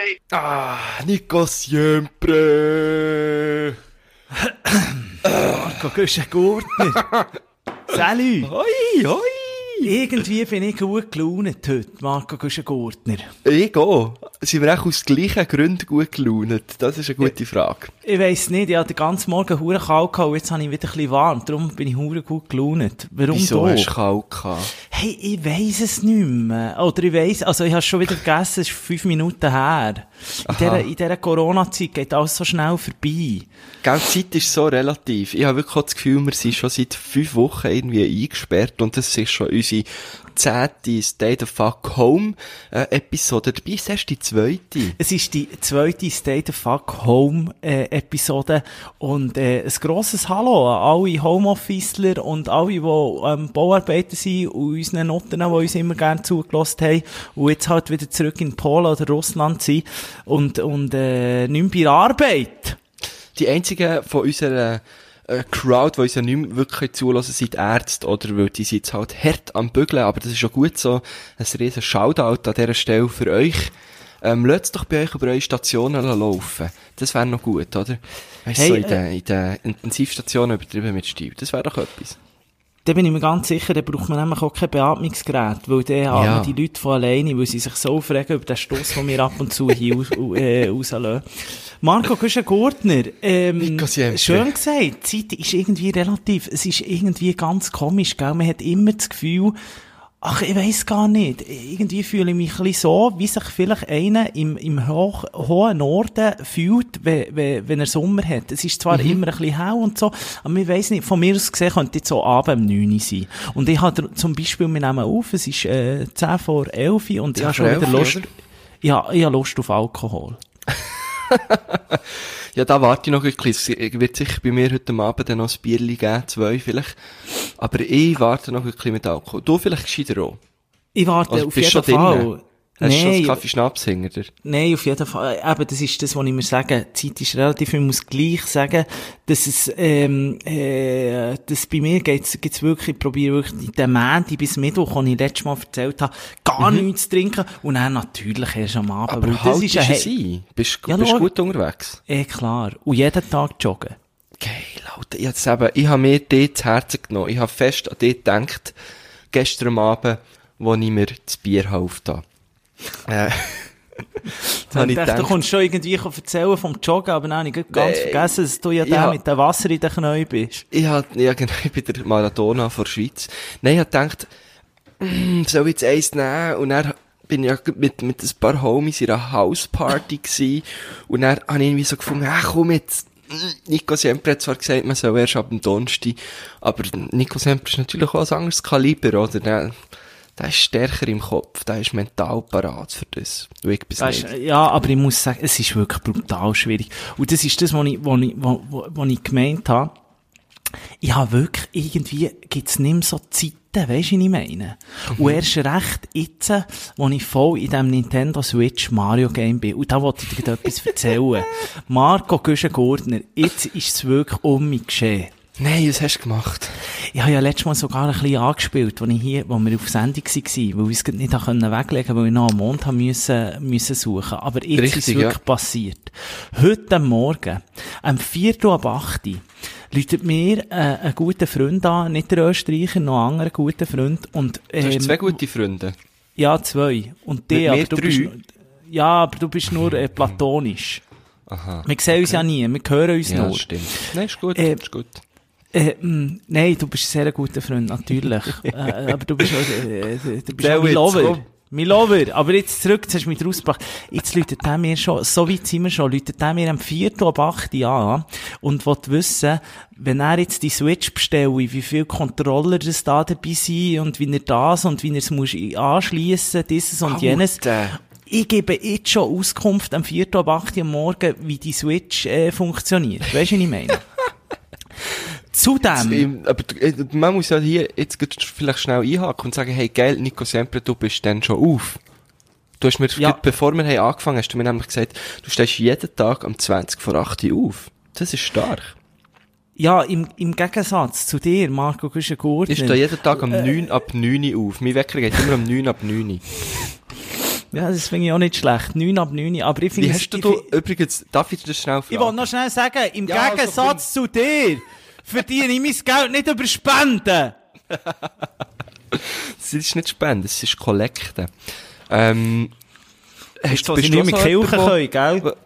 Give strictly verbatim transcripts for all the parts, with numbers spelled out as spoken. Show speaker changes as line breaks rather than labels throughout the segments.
Hey!
Ah, Nico Siempre!
Marco Güschen-Gurtner! Salut!
Hoi, hoi!
Irgendwie bin ich gut gelaunt heute, Marco Güschen-Gurtner.
Ich auch. Sind wir auch aus gleichen Gründen gut gelaunt? Das ist eine gute Frage.
Ich weiss nicht, ich hatte den ganzen Morgen hure kalt gehabt und jetzt habe ich wieder ein bisschen warm. Darum bin ich hure gut gelaunt. Warum
Wieso
du?
hast du kalt gehabt?
Hey, ich weiss es nicht mehr. Oder ich weiss, also ich habe es schon wieder vergessen, es ist fünf Minuten her. In dieser, in dieser Corona-Zeit geht alles so schnell vorbei.
Gell, die Zeit ist so relativ. Ich habe wirklich auch das Gefühl, wir sind schon seit fünf Wochen irgendwie eingesperrt und das ist schon unsere zehnte Stay the Fuck Home äh, Episode. Dabei ist erst die zweite.
Es ist die zweite Stay the Fuck Home äh, Episode und äh, ein grosses Hallo an alle Homeofficeler und alle, die ähm, Bauarbeiter sind und unseren Noten, die uns immer gerne zugelassen haben und jetzt halt wieder zurück in Polen oder Russland sind und, und äh, nicht mehr bei der Arbeit.
Die einzigen von unserer äh, Crowd, die uns ja nicht mehr wirklich zulassen, sind die Ärzte, oder? Weil die sind jetzt halt hart am Bügeln, aber das ist schon gut so. Ein riesen Shoutout an dieser Stelle für euch. Ähm, lasst doch bei euch über eure Stationen laufen. Das wäre noch gut, oder? Weißt du,
Hey,
so in
äh,
den, in den Intensivstationen übertrieben mit Stil. Das wäre doch etwas.
Da bin ich mir ganz sicher, da braucht man nämlich auch kein Beatmungsgerät, weil dann
Ja.
haben die Leute von alleine, weil sie sich so aufregen über den Stoss, den wir ab und zu hier aus, äh, rauslassen. Marco Güschen-Gurtner, ähm,
Nico Siempre.
schön gesagt, die Zeit ist irgendwie relativ, es ist irgendwie ganz komisch, gell? Man hat immer das Gefühl, ach, ich weiss gar nicht, irgendwie fühle ich mich ein bisschen so, wie sich vielleicht einer im, im hoch, hohen Norden fühlt, wenn, wenn, wenn er Sommer hat. Es ist zwar
Mhm.
immer ein bisschen hell und so, aber ich weiss nicht, von mir aus gesehen könnte jetzt so Abend um neun Uhr sein. Und ich habe zum Beispiel, wir nehmen auf, es ist äh, zehn vor elf und ich habe schon
vor
wieder
elf,
Lust,
oder?
ja, ich habe Lust auf Alkohol.
Ja, da warte ich noch ein bisschen. Es wird sicher bei mir heute Abend dann noch ein Bierli geben, zwei vielleicht. Aber ich warte noch ein bisschen mit Alkohol. Du vielleicht gescheiter auch.
Ich warte
Also,
auf
bist
jeden
schon
Fall.
drinnen? Hast du schon einen Kaffee-Schnaps hinter dir?
Nein, auf jeden Fall. Eben, das ist das, was ich mir sage. Die Zeit ist relativ, ich muss gleich sagen, dass es, ähm, äh, dass bei mir geht's, geht's wirklich, ich probiere wirklich den Montag bis Mittwoch, den ich letztes Mal erzählt habe, gar
Mhm.
nichts zu trinken und dann natürlich erst am Abend.
Aber
weil
halt
ist ein
es
He-
ein. Bist
Ja,
bist
schau.
gut unterwegs?
Eh, klar. Und jeden Tag joggen.
Geil, Alter. Ich, jetzt eben, ich habe mir dort zu Herzen genommen. Ich habe fest an dich gedacht, gestern am Abend, wo ich mir das Bier aufgetan habe. Äh,
Ich
habe ich
dachte, du
gedacht,
kommst schon irgendwie erzählen vom Joggen, aber dann habe ich ganz
Nee.
vergessen, dass du ja der
Ja.
mit dem Wasser in den Knien bist.
ich habe, ja genau, ich bin der Maradona von der Schweiz. Nein, ich habe gedacht, mm, soll ich jetzt eins nehmen? Und dann bin ich ja mit, mit ein paar Homies in einer Hausparty gewesen. Und dann habe ich irgendwie so gefunden, ach komm jetzt, mm, Nico Siempre hat zwar gesagt, man soll erst ab dem Donnerstag, aber Nico Siempre ist natürlich auch ein anderes Kaliber, oder? Der, der ist stärker im Kopf, der ist mental parat für das. Du, ich bin's
Weißt,
nicht.
ja, aber ich muss sagen, es ist wirklich brutal schwierig. Und das ist das, was ich, was ich, was, was ich gemeint habe. Ich habe wirklich, irgendwie gibt's nicht mehr so Zeiten, weisst du, was ich meine? Und erst recht jetzt, wo ich voll in diesem Nintendo Switch Mario Game bin. Und da wollte ich dir etwas erzählen. Marco Güschen-Gurtner, jetzt ist es wirklich um mich geschehen.
Nein, was hast du gemacht?
Ich habe ja letztes Mal sogar ein bisschen angespielt, als ich hier, wo wir auf Sendung waren, weil ich es nicht weglegen konnte, weil ich noch am Mond haben müssen, müssen suchen. Aber jetzt
Richtig,
ist es wirklich
ja.
passiert. Heute Morgen, am Viertel ab acht, läutet mir äh, ein guter Freund an, nicht der Österreicher, noch ein anderer guter Freund. Und,
Du hast
ähm,
zwei gute Freunde.
ja, zwei. Und die,
Mit
aber
mir
du
drei?
bist, nur- ja, aber du bist nur äh, platonisch.
Aha.
Wir sehen uns ja nie, wir hören uns
Ja,
nur.
das stimmt. Nein, ist gut,
Äh,
ist gut.
Äh, mh, nein, du bist ein sehr guter Freund, natürlich. äh, aber du bist auch, äh, du bist
Der
auch mein
jetzt,
Lover.
komm.
Mein Lover. Aber jetzt zurück, jetzt hast du mich rausgebracht. Jetzt läutet der mir schon, so weit sind wir schon, läutet der mir am Viertel ab acht an und will wissen, wenn er jetzt die Switch bestellt, wie viele Controller das da dabei sind und wie er das und wie er es muss anschliessen, dieses und jenes.
Alter.
Ich gebe jetzt schon Auskunft am Viertel ab acht am Morgen, wie die Switch äh, funktioniert. Weißt du, was ich meine? Zudem.
Ähm, Aber du- äh, man muss ja hier jetzt grad vielleicht schnell einhaken und sagen, hey, geil, Nico Siempre, du bist dann schon auf. Du hast mir,
Ja.
grad bevor wir haben angefangen, hast du mir nämlich gesagt, du stehst jeden Tag am zwanzig vor acht Uhr auf. Das ist stark.
Ja, im, im Gegensatz zu dir, Marco Güschen-Gurtner.
Ich stehe jeden Tag am neun ab neun Uhr auf. Mein Wecker geht immer um neun ab neun Uhr.
Ja, das finde ich auch nicht schlecht. neun ab neun. Aber ich finde
Wie
es-
hast du,
ich
du
find-
übrigens, darf ich dir das schnell fragen?
Ich wollte noch schnell sagen, im
Ja, also
Gegensatz zu dir verdiene ich mein Geld nicht über Spenden.
Das ist nicht Spenden, das ist Kollekte. Ähm,
Hast du,
bist
sie
du
nicht mit
so
Kirchen
jemand,
können, gell?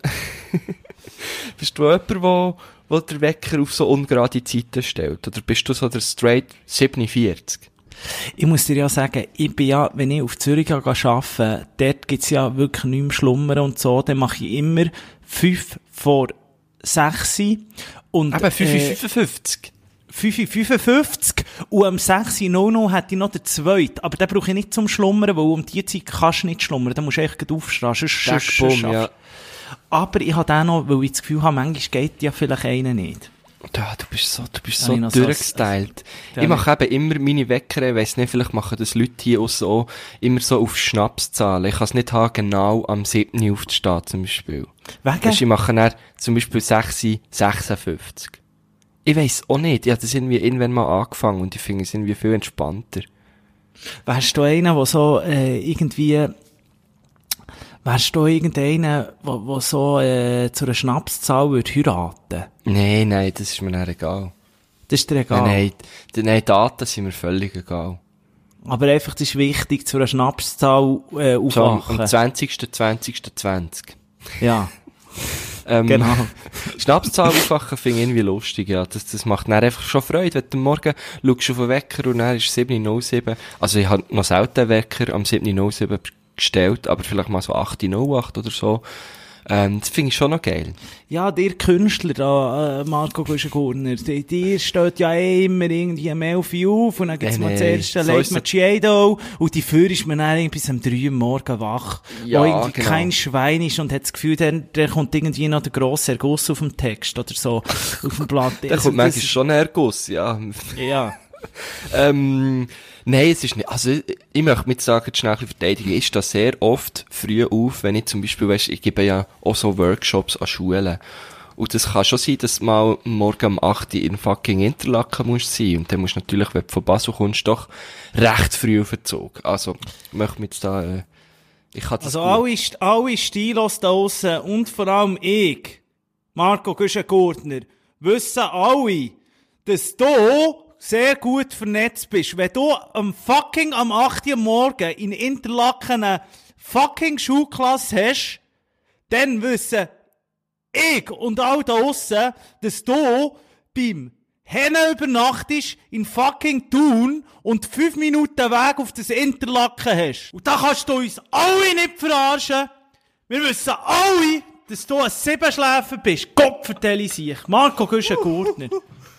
Bist du jemand, wo, wo der Wecker auf so ungerade Zeiten stellt? Oder bist du so der straight siebenundvierzig?
Ich muss dir ja sagen, ich bin ja, wenn ich auf Zürich arbeite, dort gibt's ja wirklich nicht mehr Schlummern und so, dann mache ich immer fünf vor sechs und
Eben, fünf Uhr
äh,
fünfundfünfzig.
fünf Uhr fünfundfünfzig und am sechs Uhr null null hätte ich noch den zweiten, aber den brauche ich nicht zum Schlummern, weil um die Zeit kannst du nicht schlummern, dann musst du echt gleich aufstehen, sonst, sonst, sonst
Bumm,
schaffst-
ja.
Aber ich habe den noch, weil ich das Gefühl habe, manchmal geht ja vielleicht einer nicht.
Ja, du bist so, du bist
Da
so
habe ich noch so
durchgestylt.
Da
Ich
habe
mache eben immer meine Wecker, ich weiss nicht, vielleicht machen das Leute hier auch so, immer so auf Schnapszahlen. Ich kann es nicht haben, genau am siebten Uhr aufzustehen, zum Beispiel.
Wegen?
Weisst, ich mache dann zum Beispiel sechs Uhr sechsundfünfzig. Ich weiss auch nicht, ich habe das irgendwie irgendwann mal angefangen und ich finde es irgendwie viel entspannter.
Wärst du einer, der so, äh, irgendwie, wärst du irgendeiner, der, der so, äh, zu einer Schnapszahl würde heiraten?
Nein, nein, das ist mir dann egal.
Das ist dir egal.
Nein, nein, nein, Daten sind mir völlig egal.
Aber einfach, das ist wichtig, zu einer Schnapszahl, äh,
So, am,
aufwachen.
am zwanzigsten zwanzigsten zwanzig.
Ja,
Ähm,
genau.
Schnapszahl aufwachen finde ich irgendwie lustig, ja. Das, das macht dann einfach schon Freude, wenn du am Morgen schaust auf den Wecker und dann ist sieben Uhr null sieben. Also ich habe noch selten einen Wecker am sieben Uhr null sieben gestellt, aber vielleicht mal so acht Uhr null acht oder so. Ähm, das finde ich schon noch geil.
Ja, dir Künstler da, äh, Marco Guschen-Gurner, die- dir steht ja eh immer irgendwie am elf Uhr auf und dann gibt's
Nee,
mal
nee,
zuerst
so
Lake
ist
Macchiato und die Führer ist man dann irgendwie bis um drei Uhr morgen wach,
Ja,
wo irgendwie
genau.
kein Schwein ist und hat das Gefühl, dann, dann kommt irgendwie noch der grosse Erguss auf dem Text oder so, auf dem Blatt.
Da
Also
kommt manchmal schon ein Erguss, ja.
Ja.
Ähm, nein, es ist nicht, also, ich, ich möchte mit sagen, schnell ein bisschen verteidigen, ich stehe sehr oft früh auf, wenn ich zum Beispiel, weißt, ich gebe ja auch so Workshops an Schulen. Und das kann schon sein, dass du mal morgen um acht Uhr in fucking Interlaken musst sein. Und dann musst du natürlich, wenn du von Basel kommst, doch recht früh auf den Zug. Also, ich möchte mich jetzt da, äh, ich kann das
Also
gut.
alle, St- alle Stilos da draussen und vor allem ich, Marco Guschen-Gurtner, wissen alle, dass du sehr gut vernetzt bist. Wenn du am fucking am acht Uhr morgen in Interlaken eine fucking Schulklasse hast, dann wissen ich und alle da draussen, dass du beim Hennen übernachtest in fucking Thun und fünf Minuten Weg auf das Interlaken hast. Und da kannst du uns alle nicht verarschen. Wir wissen alle, dass du ein Siebenschläfer bist. Gott vertelle sich. Marco Guschen-Gurtner.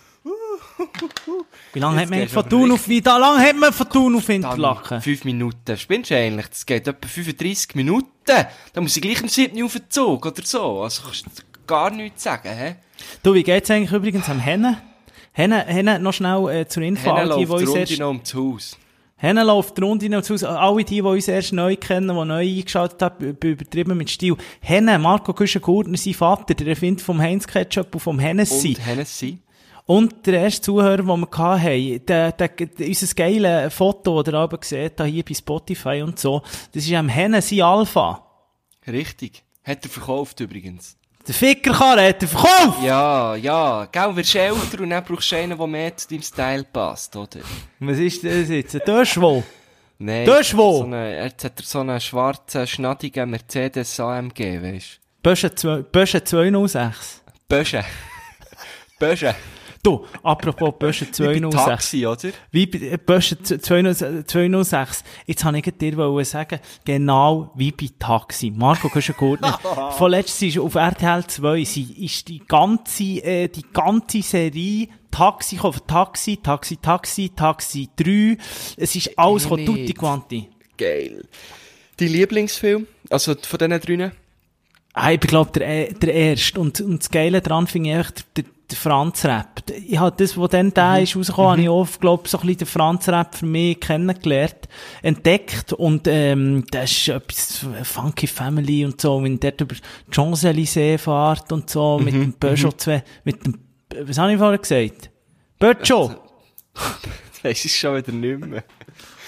Wie lange hat man
gehst du
von
aber
Thun auf, wie lange hat man von Thun auf Interlaken?
Dann fünf Minuten. Spinnst du eigentlich? Das geht etwa fünfunddreissig Minuten. Da muss ich gleich am siebten Uhr auf den Zug oder so. Also kannst du gar nichts sagen, hä?
Du, wie geht's eigentlich übrigens am Hennen? Hennen, Hennen, noch schnell äh, zur Info.
Henne
Alle die, die
läuft
uns
Runde
erst,
noch ums Haus.
Hennen läuft die Runde noch zu Hause. Alle die, die uns erst neu kennen, die neu eingeschaltet haben, b- übertrieben mit Stil. Hennen, Marco Guschen-Gurtner, sein Vater, der Erfinder vom Heinz Ketchup und vom Hennessy.
Und Hennessy.
Und der erste Zuhörer, den wir hatten, der, der, der, unser geiles Foto, das ihr aber seht, da hier bei Spotify und so, das ist am Hennessy Alpha.
Richtig. Hat er verkauft übrigens.
Der Fickerkarre hat er verkauft!
Ja, ja. Gell, wirst du älter und dann brauchst du einen, der mehr zu deinem Style passt, oder?
Was ist das jetzt? Ein Döschwo?
Nein.
Das ist wo?
So eine, jetzt hat er so einen schwarzen, schnattigen Mercedes A M G, weisst
Bösche zwei- Bösche zweihundertsechs.
du? Bösche. Bösche.
Du, apropos Bösche
Wie bei
zweihundertsechs.
Taxi, oder?
Wie bei äh, Bösche zweihundertsechs. Jetzt habe ich dir wollen sagen, genau wie bei Taxi. Marco Guschen-Gurtner. Von letztes ist auf R T L zwei, sie ist die ganze, äh, die ganze Serie Taxi, ich hoffe Taxi, Taxi, Taxi, Taxi drei. Es ist alles
Eh
von
nicht.
tutti quanti.
Geil. Dein Lieblingsfilm? Also von diesen drinnen?
Ah, ich glaube, der, der erste. Und, und das Geile daran finde ich einfach der, der Franz-Rap. Ich habe das, was dann da ist, rausgekommen, habe ich auch, glaube so ein bisschen den Franz-Rap für mich kennengelernt, entdeckt. Und, ähm, das ist etwas, Funky Family und so, wenn der über die Champs-Élysées fährt und so, mit dem Peugeot zwei, mit dem, was habe ich vorher gesagt? Peugeot!
Das weisst du schon wieder nicht mehr.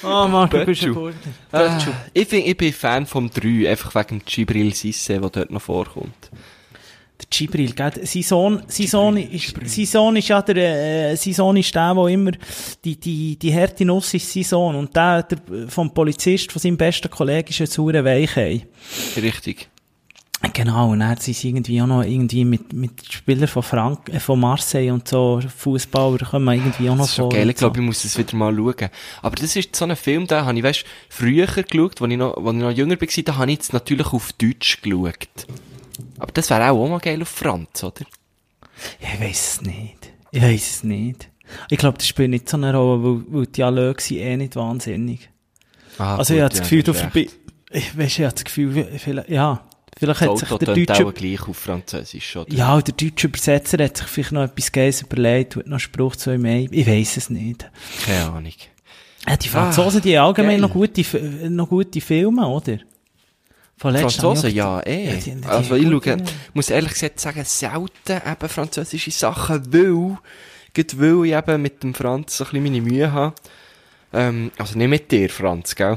Oh, Marco, du bist ein
Böttchu.
guter.
Äh, ich, find, ich bin Fan vom drei, einfach wegen Gibril Cissé, der dort noch vorkommt.
Der Gibril, gell? Sein Sohn, sein Sohn ist, sein Sohn ist ja der, äh, sein Sohn ist der, der immer, die, die, die harte Nuss ist sein Sohn. Und der, der, vom Polizist, von seinem besten Kollegen, ist ein saurer Weichei.
Richtig.
Genau, und dann sind sie irgendwie auch noch irgendwie mit, mit Spielern von Frank, äh, von Marseille und so, Fußballer, kommen wir irgendwie auch noch
Das ist schon
vor.
geil, ich
so.
glaube, ich muss das wieder mal schauen. Aber das ist so ein Film, da habe ich, weißt, früher geschaut, als ich noch, als ich noch jünger war, da habe ich jetzt natürlich auf Deutsch geschaut. Aber das wäre auch, auch mal geil auf Franz, oder?
Ja, ich weiss es nicht. Ich weiss es nicht. Ich glaube, das spielt nicht so eine Rolle, weil, weil die Dialoge sind eh nicht wahnsinnig.
Ah,
also
gut,
ich habe das
ja,
Gefühl, du
das ist
verbi... Ich weiss, ich habe das Gefühl, vielleicht, ja, vielleicht
Das
hat sich
Auto
der
tönt
Deutsche...
auch gleich auf Französisch, oder?
Ja, der deutsche Übersetzer hat sich vielleicht noch etwas Geiles überlegt, tut noch einen Spruch zu ihm ein. Ich weiss es nicht.
Keine Ahnung.
Ja, die Franzosen,
Ah,
die haben allgemein
geil.
noch gute, F- noch gute Filme, oder? Von letztem
Franzosen,
Jahr-
ja, eh.
Ja, die- die-
also
die-
ich
gute-
schaue, muss ehrlich gesagt sagen, selten eben französische Sachen, weil, gerade weil ich eben mit dem Franz so ein bisschen meine Mühe habe. Ähm, also nicht mit dir, Franz, gell?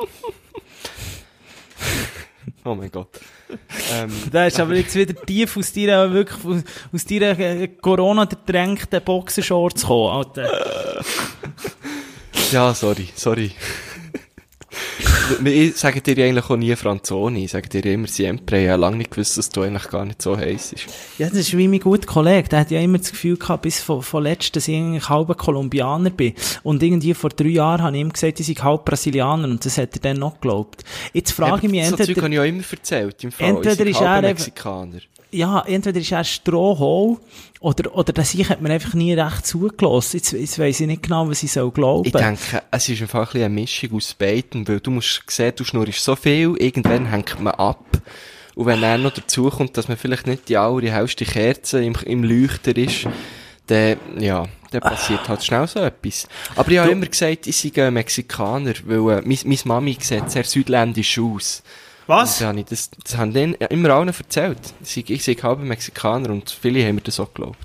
Oh mein Gott. Ähm,
Da ist aber jetzt wieder tief aus deiner, wirklich, aus, aus deiner äh, Corona-gedrängten Boxershorts gekommen, Alter.
ja, sorry, sorry. Ich sage dir ja eigentlich auch nie Franzoni, ich sage dir immer Siempre. Ich habe lange nicht gewusst, dass du eigentlich gar nicht so heiß ist.
Ja, das ist wie mein guter Kollege. Der hat ja immer das Gefühl gehabt, bis von, von letzt, dass ich eigentlich halber Kolumbianer bin. Und irgendwie vor drei Jahren habe ich ihm gesagt, ich sei halb Brasilianer. Und das hat er dann noch geglaubt. Jetzt frage ich mich,
so Zeug
entweder,
habe ich auch immer erzählt, im Fall.
entweder
Ich bin
ist
halber
er eben-
Mexikaner.
ja, entweder ist er Strohhol, oder, oder das ich hat mir einfach nie recht zugelassen. Jetzt, jetzt weiss ich nicht genau, was ich soll glauben.
Ich denke, es ist einfach ein bisschen eine Mischung aus beiden, weil du musst sehen, du schnurrst so viel, irgendwann hängt man ab. Und wenn dann noch dazu kommt, dass man vielleicht nicht die allerhellste Kerze im, im Leuchter ist, dann, ja, dann passiert halt schnell so etwas. Aber ich habe immer gesagt, ich sei ein Mexikaner, weil äh, meine, meine Mami sieht sehr südländisch aus.
Was?
Und dann habe ich das, das haben denen immer allen erzählt. Ich sei, ich sei halber Mexikaner und viele haben mir das auch geglaubt.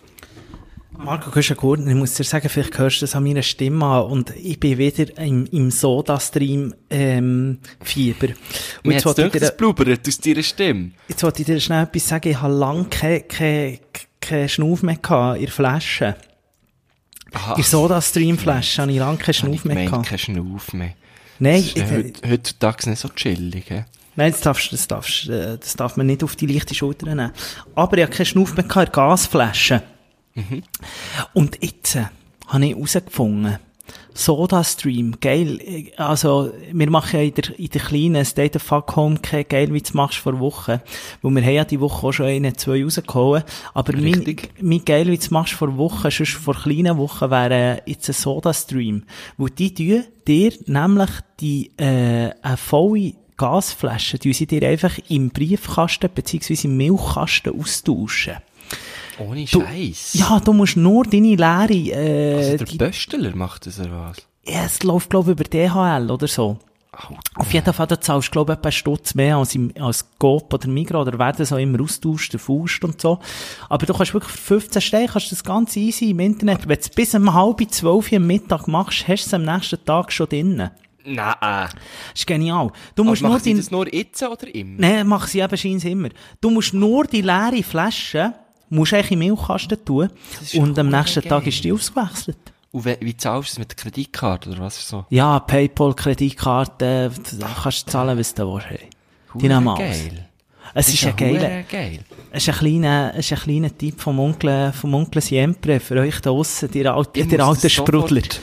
Marco, du bist ja gut. Ich muss dir sagen, vielleicht hörst du das an meiner Stimme an. Und ich bin wieder im, im Soda-Stream, ähm, Fieber. Und
Mir
jetzt
hat's
wollte ich
gedacht,
dir,
das blubbert aus deiner Stimme.
jetzt wollte ich dir schnell etwas sagen. Ich habe lange keine, keine, keine Schnauf mehr gehabt in der Flasche.
Aha.
In der Soda-Stream-Flasche habe ich lange keinen Schnauf
Ich
mehr
meine,
gehabt.
kein Schnauf mehr.
Nein,
Das ist ja
ich,
heut- heutzutage nicht so chillig, hä?
nein, das darfst, das darfst, äh, das darf man nicht auf die leichte Schulter nehmen. Aber ich habe keinen Schnauf mehr gehabt in der Gasflasche.
Mhm.
Und jetzt äh, habe ich herausgefunden, Soda-Stream, geil, äh, also wir machen ja in der, in der kleinen State of Fuck Home kein geil, wie du es machst vor Wochen, weil wir haben ja die Woche auch schon eine, zwei rausgehauen, aber mein,
Richtig.
mein geil, wie du es machst vor Wochen, sonst vor kleinen Wochen wäre äh, jetzt ein Soda-Stream, wo die tun dir nämlich die, äh, eine volle Gasflasche, die sie dir einfach im Briefkasten beziehungsweise im Milchkasten austauschen.
Ohne
Du-
Scheiß.
Ja, du musst nur deine leere, äh,
Also der
die,
Bösteler macht das, oder was?
ja, es läuft, glaube ich, über D H L oder so.
Au.
Auf jeden Fall, da zahlst du, glaube ich, etwa einen Stutz mehr als im, als Coop oder Migros, oder werden so immer austauscht, der Faust und so. Aber du kannst wirklich für fünfzehn Steine, kannst du das ganz easy im Internet, wenn du es bis um halb zwölf Uhr am Mittag machst, hast du es am nächsten Tag schon drinnen.
Nein.
Das ist genial. Du
Aber
musst nur
macht sie
dein,
das nur jetzt oder immer?
nein, mach sie eben scheinbar immer. Du musst nur die leere Flasche, musst eigentlich im Milchkasten tun,
ist ja
und am
verdammt
nächsten
geil.
Tag ist die ausgewechselt.
Und wie, wie zahlst du es mit der Kreditkarte, oder was so?
Ja, Paypal, Kreditkarte, da kannst du zahlen, was du willst. Hey. Die nehmen alles.
geil.
Es ist ein geiler,
hure geil.
es ist ein kleiner, es ist ein kleiner Tipp vom Onkel, vom Onkel Siempre für euch da draussen, die alte,
Ich
der
muss
alte
das
Sprudler.
sofort-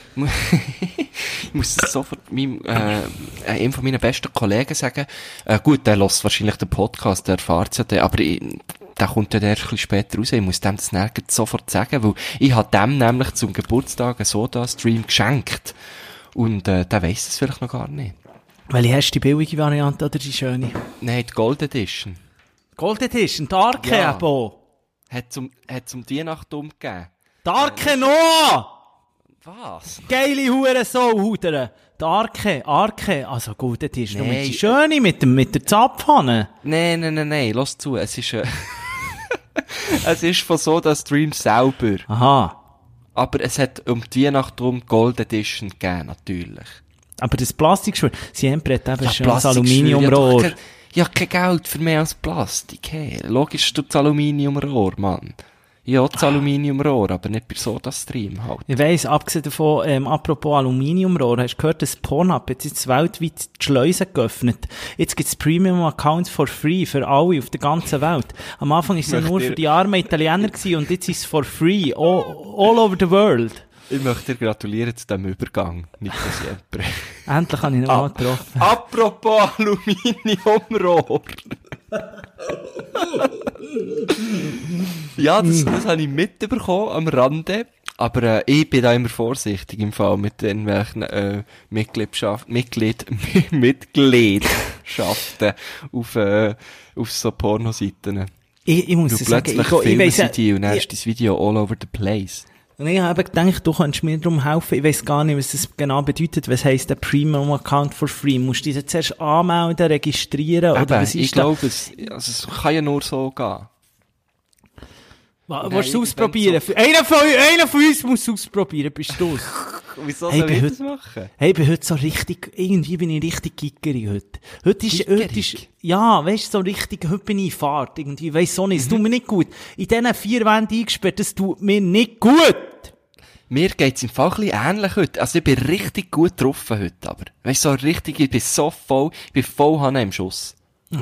ich muss das sofort meinem, äh, einem von meinen besten Kollegen sagen. Äh, gut, der hört wahrscheinlich den Podcast, der erfährt es ja dann, aber ich, der kommt ja dann erst ein bisschen später raus. Ich muss dem das nirgends sofort sagen, weil ich habe dem nämlich zum Geburtstag einen Soda-Stream geschenkt. Und äh, der weiss es vielleicht noch gar nicht.
Welche hast du, die billige Variante oder die schöne?
Nein, die Gold Edition.
Gold Edition, Darke,
Ja.
Abo.
Hat zum, hat zum Weihnachten umgegeben.
Darke Noah!
Was?
Geile Hure Sauhudere. Darke, Arke, also Gold Edition. Und mit
Nein.
die schöne, mit dem, mit der Zapfhahn.
Nein, nein, nein, nein, lass zu, es ist, äh, es ist von Soda Stream selber.
Aha.
Aber es hat um die Weihnacht drum Gold Edition gegeben, natürlich.
Aber das Plastikgeschwür, Siempre hat eben
Ja,
schon das
Plastikgeschwür,
Aluminiumrohr.
Ja, doch kein- ja, kein Geld für mehr als Plastik, hey. Logisch ist das Aluminiumrohr, Mann. Ja, das Aluminiumrohr, aber nicht bei SodaStream halt.
Ich weiss, abgesehen davon, ähm, apropos Aluminiumrohr, hast du gehört, dass Pornhub hat jetzt weltweit die Schleusen geöffnet. Jetzt gibt's Premium-Accounts for free für alle auf der ganzen Welt. Am Anfang ist es ja
Möchte
nur
ihr-
für die armen Italiener gewesen und jetzt ist es for free, all, all over the world.
Ich möchte dir gratulieren zu diesem Übergang, Nico Siempre.
Endlich habe ich ihn
Ah.
mal getroffen.
Apropos Aluminiumrohr. Ja, das, das habe ich mitbekommen am Rande. Aber äh, ich bin da immer vorsichtig im Fall mit irgendwelchen äh, Mitgliedschaft, Mitglied, Mitgliedschaften auf, äh, auf so Pornoseiten.
Ich, ich muss
Du
dir sagen,
plötzlich
ich, ich
filmen
weiss,
sie die und dann
ich,
ist das Video all over the place.
und ich habe gedacht, du könntest mir darum helfen. Ich weiss gar nicht, was das genau bedeutet. Was heisst der Premium-Account for free? Musst du dich zuerst anmelden, registrieren? Oder
Eben,
was
ich
ist da?
glaube, es, also, es kann ja nur so gehen.
Was,
Nein,
willst du
wenn
ausprobieren? Einer von, einer von uns muss ausprobieren, bist du es?
Wieso
Hey,
soll ich
bei
das machen?
Hey, ich bin heute so richtig, irgendwie bin ich richtig gickerig heute. Heute ist, heute ist,
Gickerig?
ja, weißt du, so richtig, heute bin ich in Fahrt, irgendwie, weiss so nicht, es tut mir nicht gut. In diesen vier Wänden eingesperrt, das tut mir nicht gut.
Mir geht's im Fall ein bisschen ähnlich heute. Also ich bin richtig gut getroffen heute, aber. Weißt du, so richtig, ich bin so voll, ich bin voll Hanne im Schuss.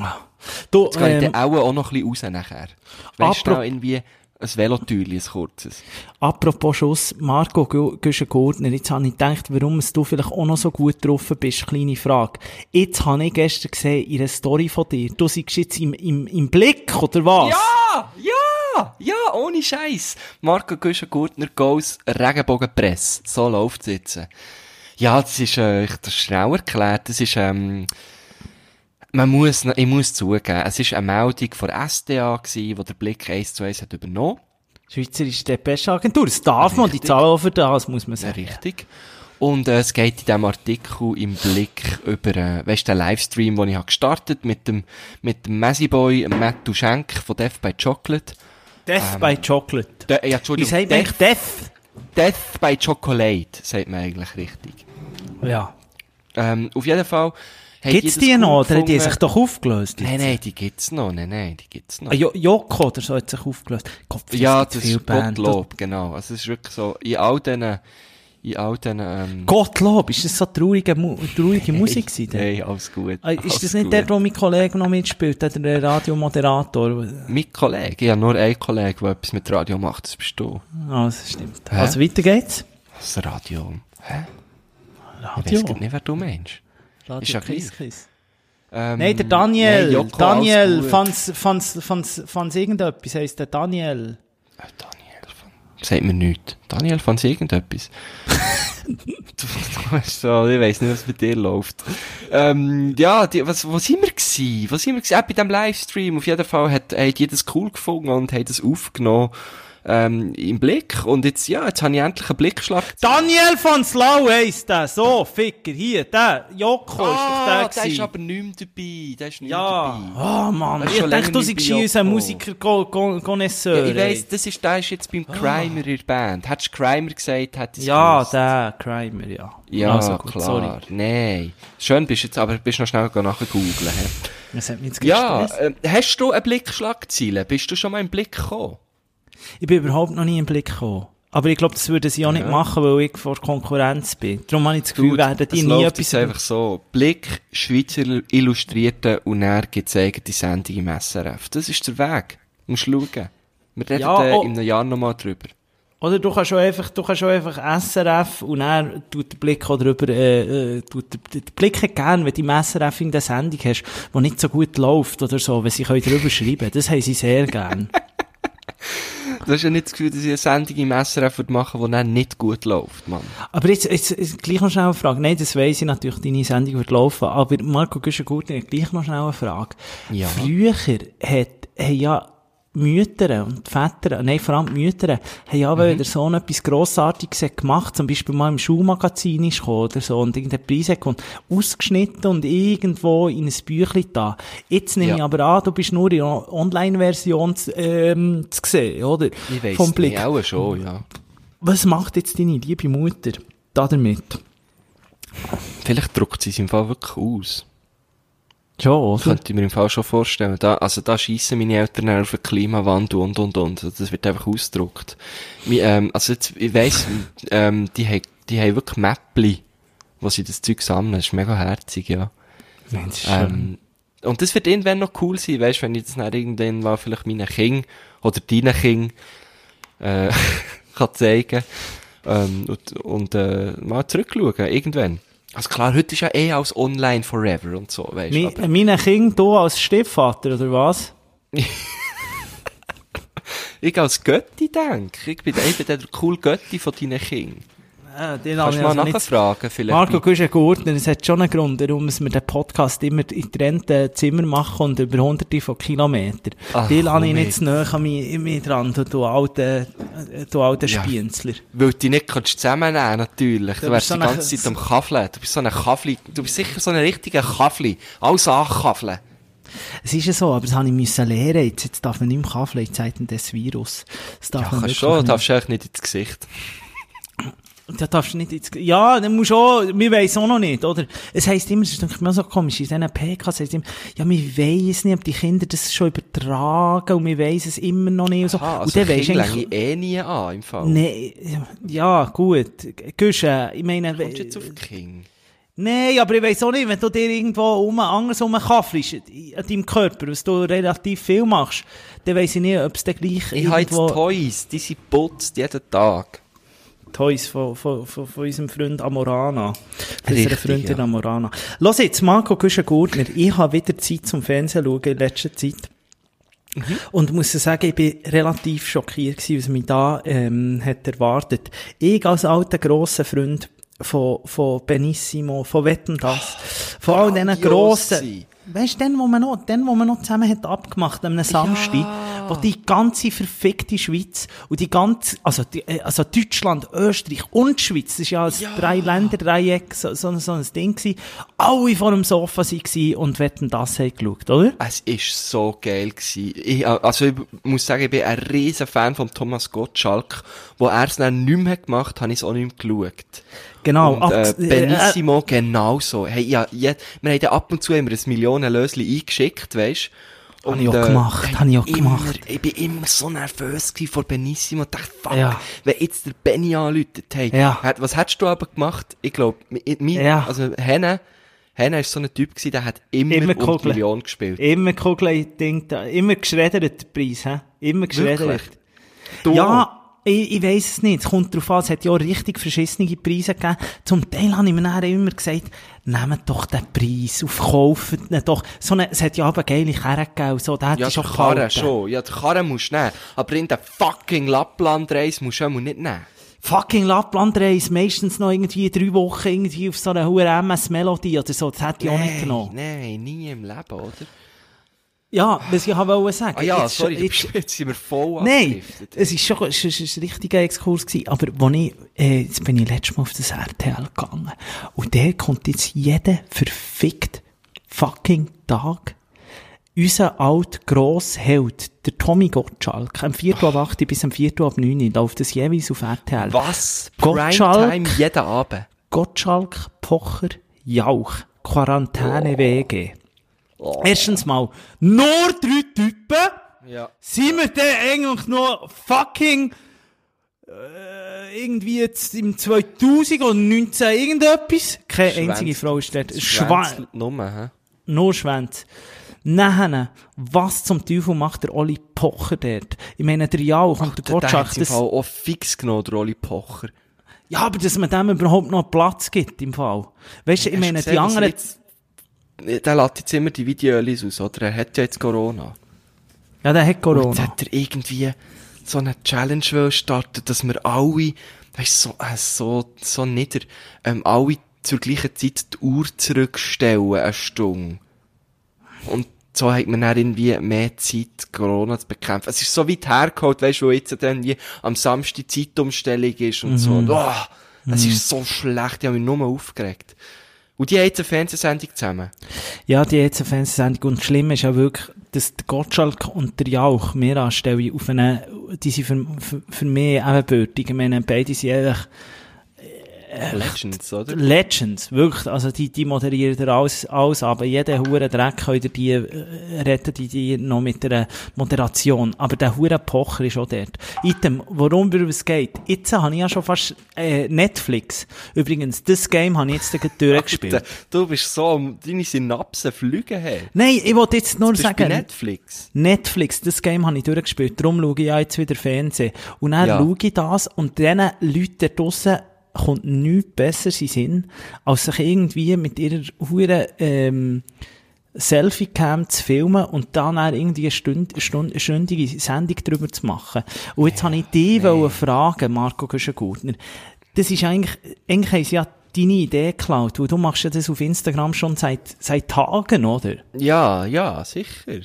Du,
Jetzt gehe ich
ähm,
dann auch, auch noch ein bisschen raus nachher. Weißt du,
Apro-
noch irgendwie ein Velotürli, ein kurzes.
apropos Schuss, Marco Güschen-Gurtner, jetzt habe ich gedacht, warum es du vielleicht auch noch so gut getroffen bist, kleine Frage. Jetzt habe ich gestern gesehen, in einer Story von dir, du seist jetzt im, im, im Blick, oder was?
Ja! Ja! Ja, ohne Scheiß. Marco Güschen-Gurtner goes Regenbogenpress. So läuft's jetzt. Ja, das ist, äh, ich- das ist schnell erklärt. Das ist, ähm, man muss, noch- ich muss zugeben, es ist eine Meldung von S D A gewesen, die der Blick eins zu eins hat übernommen.
Schweizerische Depescheagentur, das darf man, die
Richtig.
zahlen auch für das, muss man
Ja,
sagen.
richtig. Und äh, es geht in diesem Artikel im Blick über, äh, weißt du, den Livestream, den ich habe gestartet mit dem, mit dem Messi-Boy, Mattu Schenk von Death by Chocolate.
Death by Chocolate.
De, ja,
Wie
Entschuldigung,
sagt man eigentlich Death?
Death by Chocolate, sagt man eigentlich richtig.
Ja.
Ähm, auf jeden Fall. haben
Gibt's
das
die
cool
noch, oder hat die
gefunden.
sich doch aufgelöst?
Nein,
jetzt?
nein, die gibt's noch, nein, nein, die gibt's noch.
Ah, Jo- Joko oder so hat sich aufgelöst. Gott,
ja,
gibt
das
viel
ist
Band.
Gottlob, genau. Also es ist wirklich so, in all diesen, in all diesen, ähm,
Gottlob, ist das so traurige, Mu traurige Musik gewesen? denn?
Hey, alles gut.
Ah, ist
alles
das nicht
gut.
der, wo mein Kollege noch mitspielt, der, der Radiomoderator?
Mein Kollege, ich habe nur einen Kollegen, der etwas mit Radio macht, das bist du.
Ah, das stimmt.
Hä?
Also weiter geht's.
Das Radio. Hä? Ich
Radio.
weiss grad nicht, wer du meinst.
Radio
ist ja
Kiss,
gleich.
Kiss.
Ähm,
Nein, der Daniel.
nein, Joko,
Daniel,
alles gut.
fans, fans, fans, fans irgendetwas heisst der Daniel.
Äh, Daniel von... Sagt mir nichts. Daniel von irgendetwas. du, du weißt so, ich weiss nicht, was mit dir läuft. Ähm, ja, die, was, wo sind wir gsi? Wo sind wir gsi? Auch bei dem Livestream. Auf jeden Fall hat, hat jeder das cool gefunden und hat es aufgenommen, ähm, im Blick. Und jetzt, ja, jetzt habe ich endlich einen Blickschlag.
Daniel von Slau heisst der. So, Ficker, hier, der. Joko ist doch
Ah,
der
der
gewesen.
ist aber nicht mehr dabei. Der ist nicht
Ja.
mehr dabei.
Oh, Mann.
Er ist
Ich
schon
dachte,
länger
du
nicht
seist
bei
unser
Joko.
Musiker-Connoisseur.
Ja, ich weiss, das ist, der ist jetzt beim Crimer in der Band. Hättest du Crimer gesagt, hätte ich
Ja,
gewusst.
der, Crimer, ja.
Ja,
Also gut,
klar.
sorry.
Nein. Schön bist jetzt, aber bist noch schnell nachher googeln. hä?
Das hat mich jetzt
Ja,
gestresst.
äh, hast du eine Blickschlagziele? Bist du schon mal im Blick gekommen?
Ich bin überhaupt noch nie im Blick gekommen. Aber ich glaube, das würden sie auch nicht
Ja.
machen, weil ich vor Konkurrenz bin. Darum habe ich das Gefühl, werden die
es
nie
läuft
etwas...
jetzt einfach so. Blick, Schweizer Illustrierte und dann gibt's eigene Sendung im S R F. Das ist der Weg. Du musst schauen. Wir reden
Ja,
äh,
oh.
in einem Jahr nochmal drüber.
Oder du kannst schon einfach, du kannst schon einfach S R F und dann tut der Blick auch drüber, äh, äh, tut der, der Blick hat gern, wenn du im S R F in der Sendung hast, die nicht so gut läuft oder so, wenn sie können drüber schreiben. Das haben sie sehr gern.
Du hast ja nicht das Gefühl, dass ich eine Sendung im S R F würde machen, die dann nicht gut läuft, Mann.
Aber jetzt, jetzt, jetzt gleich noch schnell eine Frage. Nein, das weiss ich natürlich, deine Sendung wird laufen. Aber Marco Güschen-Gurtner, gleich noch schnell eine Frage.
Ja.
Früher hat, haben ja Mütter und Väter, nein, vor allem die Mütter, haben ja, weil der Sohn etwas Grossartiges hat gemacht, zum Beispiel mal im Schulmagazin ist gekommen oder so, und irgendeinen Preis hat gewonnen, ausgeschnitten und irgendwo in ein Büchlein da. Jetzt nehme
Ja.
ich aber an, du bist nur in der Online-Version zu, ähm, zu sehen, oder?
Ich weiss
Vom Blick.
nicht, auch schon, ja.
was macht jetzt deine liebe Mutter da damit?
Vielleicht druckt sie es im Fall wirklich aus.
Schon, oder?
Könnte ich mir im Fall schon vorstellen. Da, also da schiessen meine Eltern auf den Klimawandel und, und, und. Also das wird einfach ausgedruckt. Mi, ähm, also jetzt, ich weiss, ähm, die haben, die haben wirklich Mäppli, wo sie das Zeug sammeln. Das ist mega herzig, ja.
Nein, das ist
Ähm, und das wird irgendwann noch cool sein, weißt, wenn ich das dann irgendwann mal vielleicht meinen Kindern oder deinen Kindern, äh, kann zeigen, ähm, und, und, äh, mal zurückschauen, irgendwann. Also klar, heute ist ja eh alles online forever und so, weißt
Mi,
du.
meine Kinder, du als Stiefvater, oder was?
Ich als Götti denke. Ich bin, ich bin der coole Götti von deinen Kindern.
Ja, den
Kannst du mal
also
nachfragen, vielleicht?
Marco, du bist ein Gurtner. Es hat schon einen Grund, warum wir den Podcast immer in getrennten Zimmern machen und über hunderte von Kilometern.
Ach,
Die lasse ich
Moment.
nicht zu nahe an mich, mich dran, du, du alter, du alter
Ja.
Spienzler.
Weil du dich nicht kannst zusammennehmen, natürlich. Du,
Du
wärst
bist so
die
eine-
ganze Zeit am Kaffeln. Du bist so ein Kaffli. Du bist sicher so ein richtiger Kaffli. Alles ankaffeln.
Es ist ja so, aber das habe ich müssen lernen. Jetzt, jetzt darf man nicht mehr kaffeln in Zeiten des Virus. Das darf
Ja,
man
kannst
wirklich
schon,
nicht.
darfst du eigentlich nicht ins Gesicht.
Da darfst du nicht ins, ja, dann musst du auch, wir weiss auch noch nicht, oder? Es heisst immer, es ist immer so komisch, in diesen P Ks heisst immer, ja, wir weiss nicht, ob die Kinder das schon übertragen, und wir weiss es immer noch nicht, und so.
Aha,
und
also
dann weisst du
Kinder
eigentlich,
länge eh nie an, im Fall.
nee, ja, gut, Güsche, ich meine,
Kommst du jetzt auf King?
nein, aber ich weiss auch nicht, wenn du dir irgendwo um, anders rumkaffelst, an deinem Körper, was du relativ viel machst, dann weiss ich nicht, ob es dann gleich
Ich habe jetzt
irgendwo,
Toys, die sind putzt jeden Tag.
Toys von, von, von, von unserem Freund Amorana. Von
Richtig,
unserer Freundin
ja.
Amorana. Los jetzt, Marco Güschen-Gurtner, ich habe wieder Zeit zum Fernsehen schauen in letzter Zeit.
Mhm.
Und muss sagen, ich bin relativ schockiert gewesen, was mich da, ähm, hat erwartet. Ich als alter grosser Freund von, von Benissimo, von Wetten, das, von all diesen
grandios
grossen,
gewesen.
weisst du, den, wo man noch, den, wo man noch zusammen hat abgemacht, am Samstag, wo die ganze verfickte Schweiz und die ganze, also, die, äh, also Deutschland, Österreich und Schweiz, das ist ja ein
Ja.
Drei-Länder-Dreieck, so, so, so ein Ding gewesen, alle vor dem Sofa waren und Wetten, das haben geschaut, oder?
Es ist so geil gewesen. Ich, also ich muss sagen, ich bin ein riesen Fan von Thomas Gottschalk. Wo er es dann nicht mehr gemacht hat, habe ich es auch nicht mehr geschaut.
Genau.
Und, äh,
abs- äh,
Benissimo genauso. Hey, ja, ja, wir haben ja ab und zu immer ein Millionenlösli eingeschickt, weisst.
Hab ich auch gemacht,
hey,
hab ich auch
immer,
gemacht.
Ich bin immer so nervös gewesen vor Benissimo und dachte, fuck,
Ja.
wenn jetzt der Benny anläutet, hey,
Ja.
hat, was hättest du aber gemacht? Ich glaube,
Ja.
also Henne, Henne ist so ein Typ gewesen, der hat immer,
Immer
um die
Kugeln.
Million gespielt.
Immer Kugel-Ding da, immer geschreddert, der Preis, hä? Immer geschreddert.
Wirklich? Du?
Ja, ich, ich weiss es nicht. Es kommt darauf an, es hat ja auch richtig verschissene Preise gegeben. Zum Teil habe ich mir dann immer gesagt, nehmt doch den Preis auf, kauft ihn doch. So eine, es hat ja aber geile Karren gegeben, so, da hätte
Ja,
ich
der
schon
Karren
gehalten.
schon. Ja, der Karren musst du nehmen. Aber in der fucking Lapplandreise musst du auch nicht nehmen.
Fucking Lapplandreise, meistens noch irgendwie drei Wochen irgendwie auf so einer hohen M S-Melodie oder so, das hätte ich auch nicht genommen.
Nein, nie im Leben, oder?
Ja, was ich wollte sagen.
Ah ja,
Jetzt-
sorry, du
jetzt-
bist, jetzt sind wir voll
Nein,
abgedriftet.
es ist schon, es ist, es ist ein richtiger Exkurs gewesen. Aber wo ich, äh, jetzt bin ich letztes Mal auf das R T L gegangen. Und der kommt jetzt jeden verfickt fucking Tag unser alt Grossheld, der Tommy Gottschalk, am Viertel ab acht bis am Viertel ab neun läuft das jeweils auf R T L.
Was?
Gottschalk?
Primetime jeden Abend.
Gottschalk, Pocher, Jauch, Quarantäne-W G.
Oh.
Erstens mal, nur drei Typen.
Ja.
Sind wir denn eigentlich noch fucking äh, irgendwie jetzt im zweitausend oder neunzehn irgendetwas? Keine
Schwänz-
einzige Frau ist dort. Schwan
Schwänzl Nummer, hä?
nur Schwänz. Nachher, was zum Teufel macht der Oli Pocher dort? Ich meine, der Jauch und der
Der hat
Gottschalk,
im
das,
Fall auch fix genommen, der Oli Pocher.
ja, aber dass man dem überhaupt noch Platz gibt im Fall. Weißt du, ich
Hast du
meine,
gesehen,
die
was er
anderen,
jetzt- Der lässt jetzt immer die Videos aus, oder? Er hat ja jetzt Corona.
ja, der hat
Und
Corona.
jetzt hat er irgendwie so eine Challenge wollen starten, dass wir alle, weißt so, äh, so, so nieder, ähm, alle zur gleichen Zeit die Uhr zurückstellen, eine Stunde. Und so hat man dann irgendwie mehr Zeit, Corona zu bekämpfen. Es ist so weit hergeholt, weißt du, wo jetzt dann wie am Samstag Zeitumstellung ist und so. Und, oh, es ist so schlecht, ich habe mich nur aufgeregt. Und die haben jetzt eine Fernsehsendung zusammen.
Ja, die jetzt eine Fernsehsendung. Und das Schlimme ist ja wirklich, dass der Gottschalk und der Jauch mehr anstellen auf eine, die sind für, für, für mich ebenbürtig. Ich meine, beide sind eigentlich,
Legends, oder?
Legends, wirklich. Also, die, die moderieren da alles, alles, aber jeden huren Dreck könnt die, äh, retten die, die noch mit einer Moderation. Aber der huren Pocher ist auch dort. Item, worum es geht. Jetzt habe ich ja schon fast, äh, Netflix. Übrigens, das Game habe ich jetzt gerade durchgespielt.
Alter, du bist so, deine Synapsen fliegen her.
Nein, ich wollte jetzt nur
Bist du
sagen.
bei Netflix?
Netflix, das Game habe ich durchgespielt. Darum schaue ich ja jetzt wieder Fernsehen. Und dann
Ja.
schaue ich das und diesen Leuten da draussen kommt nichts besser in Sinn, als sich irgendwie mit ihrer huren ähm, Selfie-Cam zu filmen und dann auch irgendwie eine Stünd, Stünd, stündige Sendung darüber zu machen. Und jetzt ja, wollte ich dich nee. fragen, Marco Güschen-Gurtner. Das ist eigentlich, eigentlich haben sie ja deine Idee geklaut, weil du machst ja das auf Instagram schon seit, seit Tagen, oder?
Ja, ja, sicher.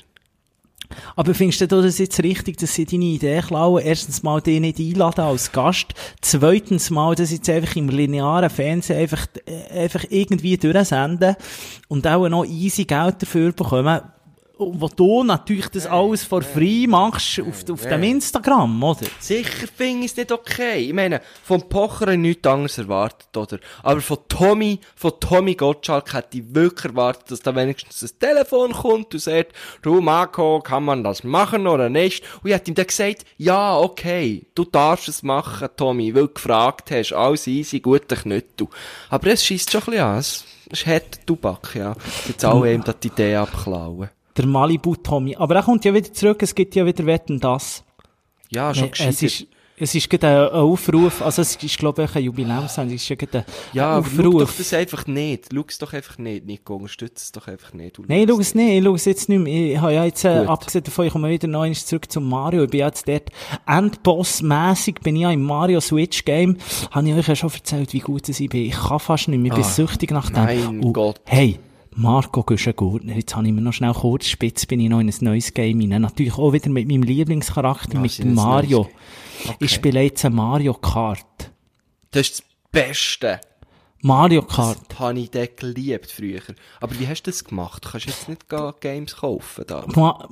Aber findest du das jetzt richtig, dass sie deine Idee klauen? Erstens mal, die nicht einladen als Gast. Zweitens mal, dass sie jetzt einfach im linearen Fernsehen einfach, äh, einfach irgendwie durchsenden und auch noch easy Geld dafür bekommen. Wo du natürlich das alles for free machst auf, auf dem Instagram, oder?
Sicher finde ich es nicht okay. Ich meine, von Pocher habe ich nichts anderes erwartet, oder? Aber von Tommy, von Tommy Gottschalk hätte ich wirklich erwartet, dass da wenigstens ein Telefon kommt und sagt, du Marco, kann man das machen oder nicht? Und ich hätte ihm dann gesagt, ja, okay, du darfst es machen, Tommy, weil du gefragt hast, alles easy, guter Knüttel. Aber es scheisst schon ein bisschen an, es ist hart Tubak, ja. Jetzt alle ihm die Idee abklauen.
Der Malibu-Tommy. Aber er kommt ja wieder zurück, es gibt ja wieder Wetten, das.
Ja, schon
nee, es ist, es ist gerade ein Aufruf, also es ist, glaube ich, ein Jubiläumssendung, es ist ja gerade ein
ja,
Aufruf.
Ja, schau doch das einfach nicht. Schau es doch einfach nicht, Nico. Unterstütze es doch einfach nicht.
Nein, ich schau es nicht. Ich schau es jetzt nicht mehr. Ich habe ja jetzt, äh, abgesehen davon, ich komme wieder noch einmal zurück zum Mario. Ich bin jetzt dort Endboss-mässig, bin ich ja im Mario Switch Game. Habe ich euch ja schon erzählt, wie gut ich bin. Ich kann fast nicht mehr, ich bin ah, süchtig nach dem.
Mein
Und,
Gott.
Hey. Marco Güschen-Gurtner, jetzt habe ich mir noch schnell kurz spitz, bin ich noch in ein neues Game rein. Natürlich auch wieder mit meinem Lieblingscharakter, ja, mit dem Mario. Okay. Ich spiele jetzt ein Mario Kart.
Das ist das Beste.
Mario Kart.
Das habe ich den geliebt früher. Aber wie hast du das gemacht? Du kannst jetzt nicht Games kaufen da.
Ma-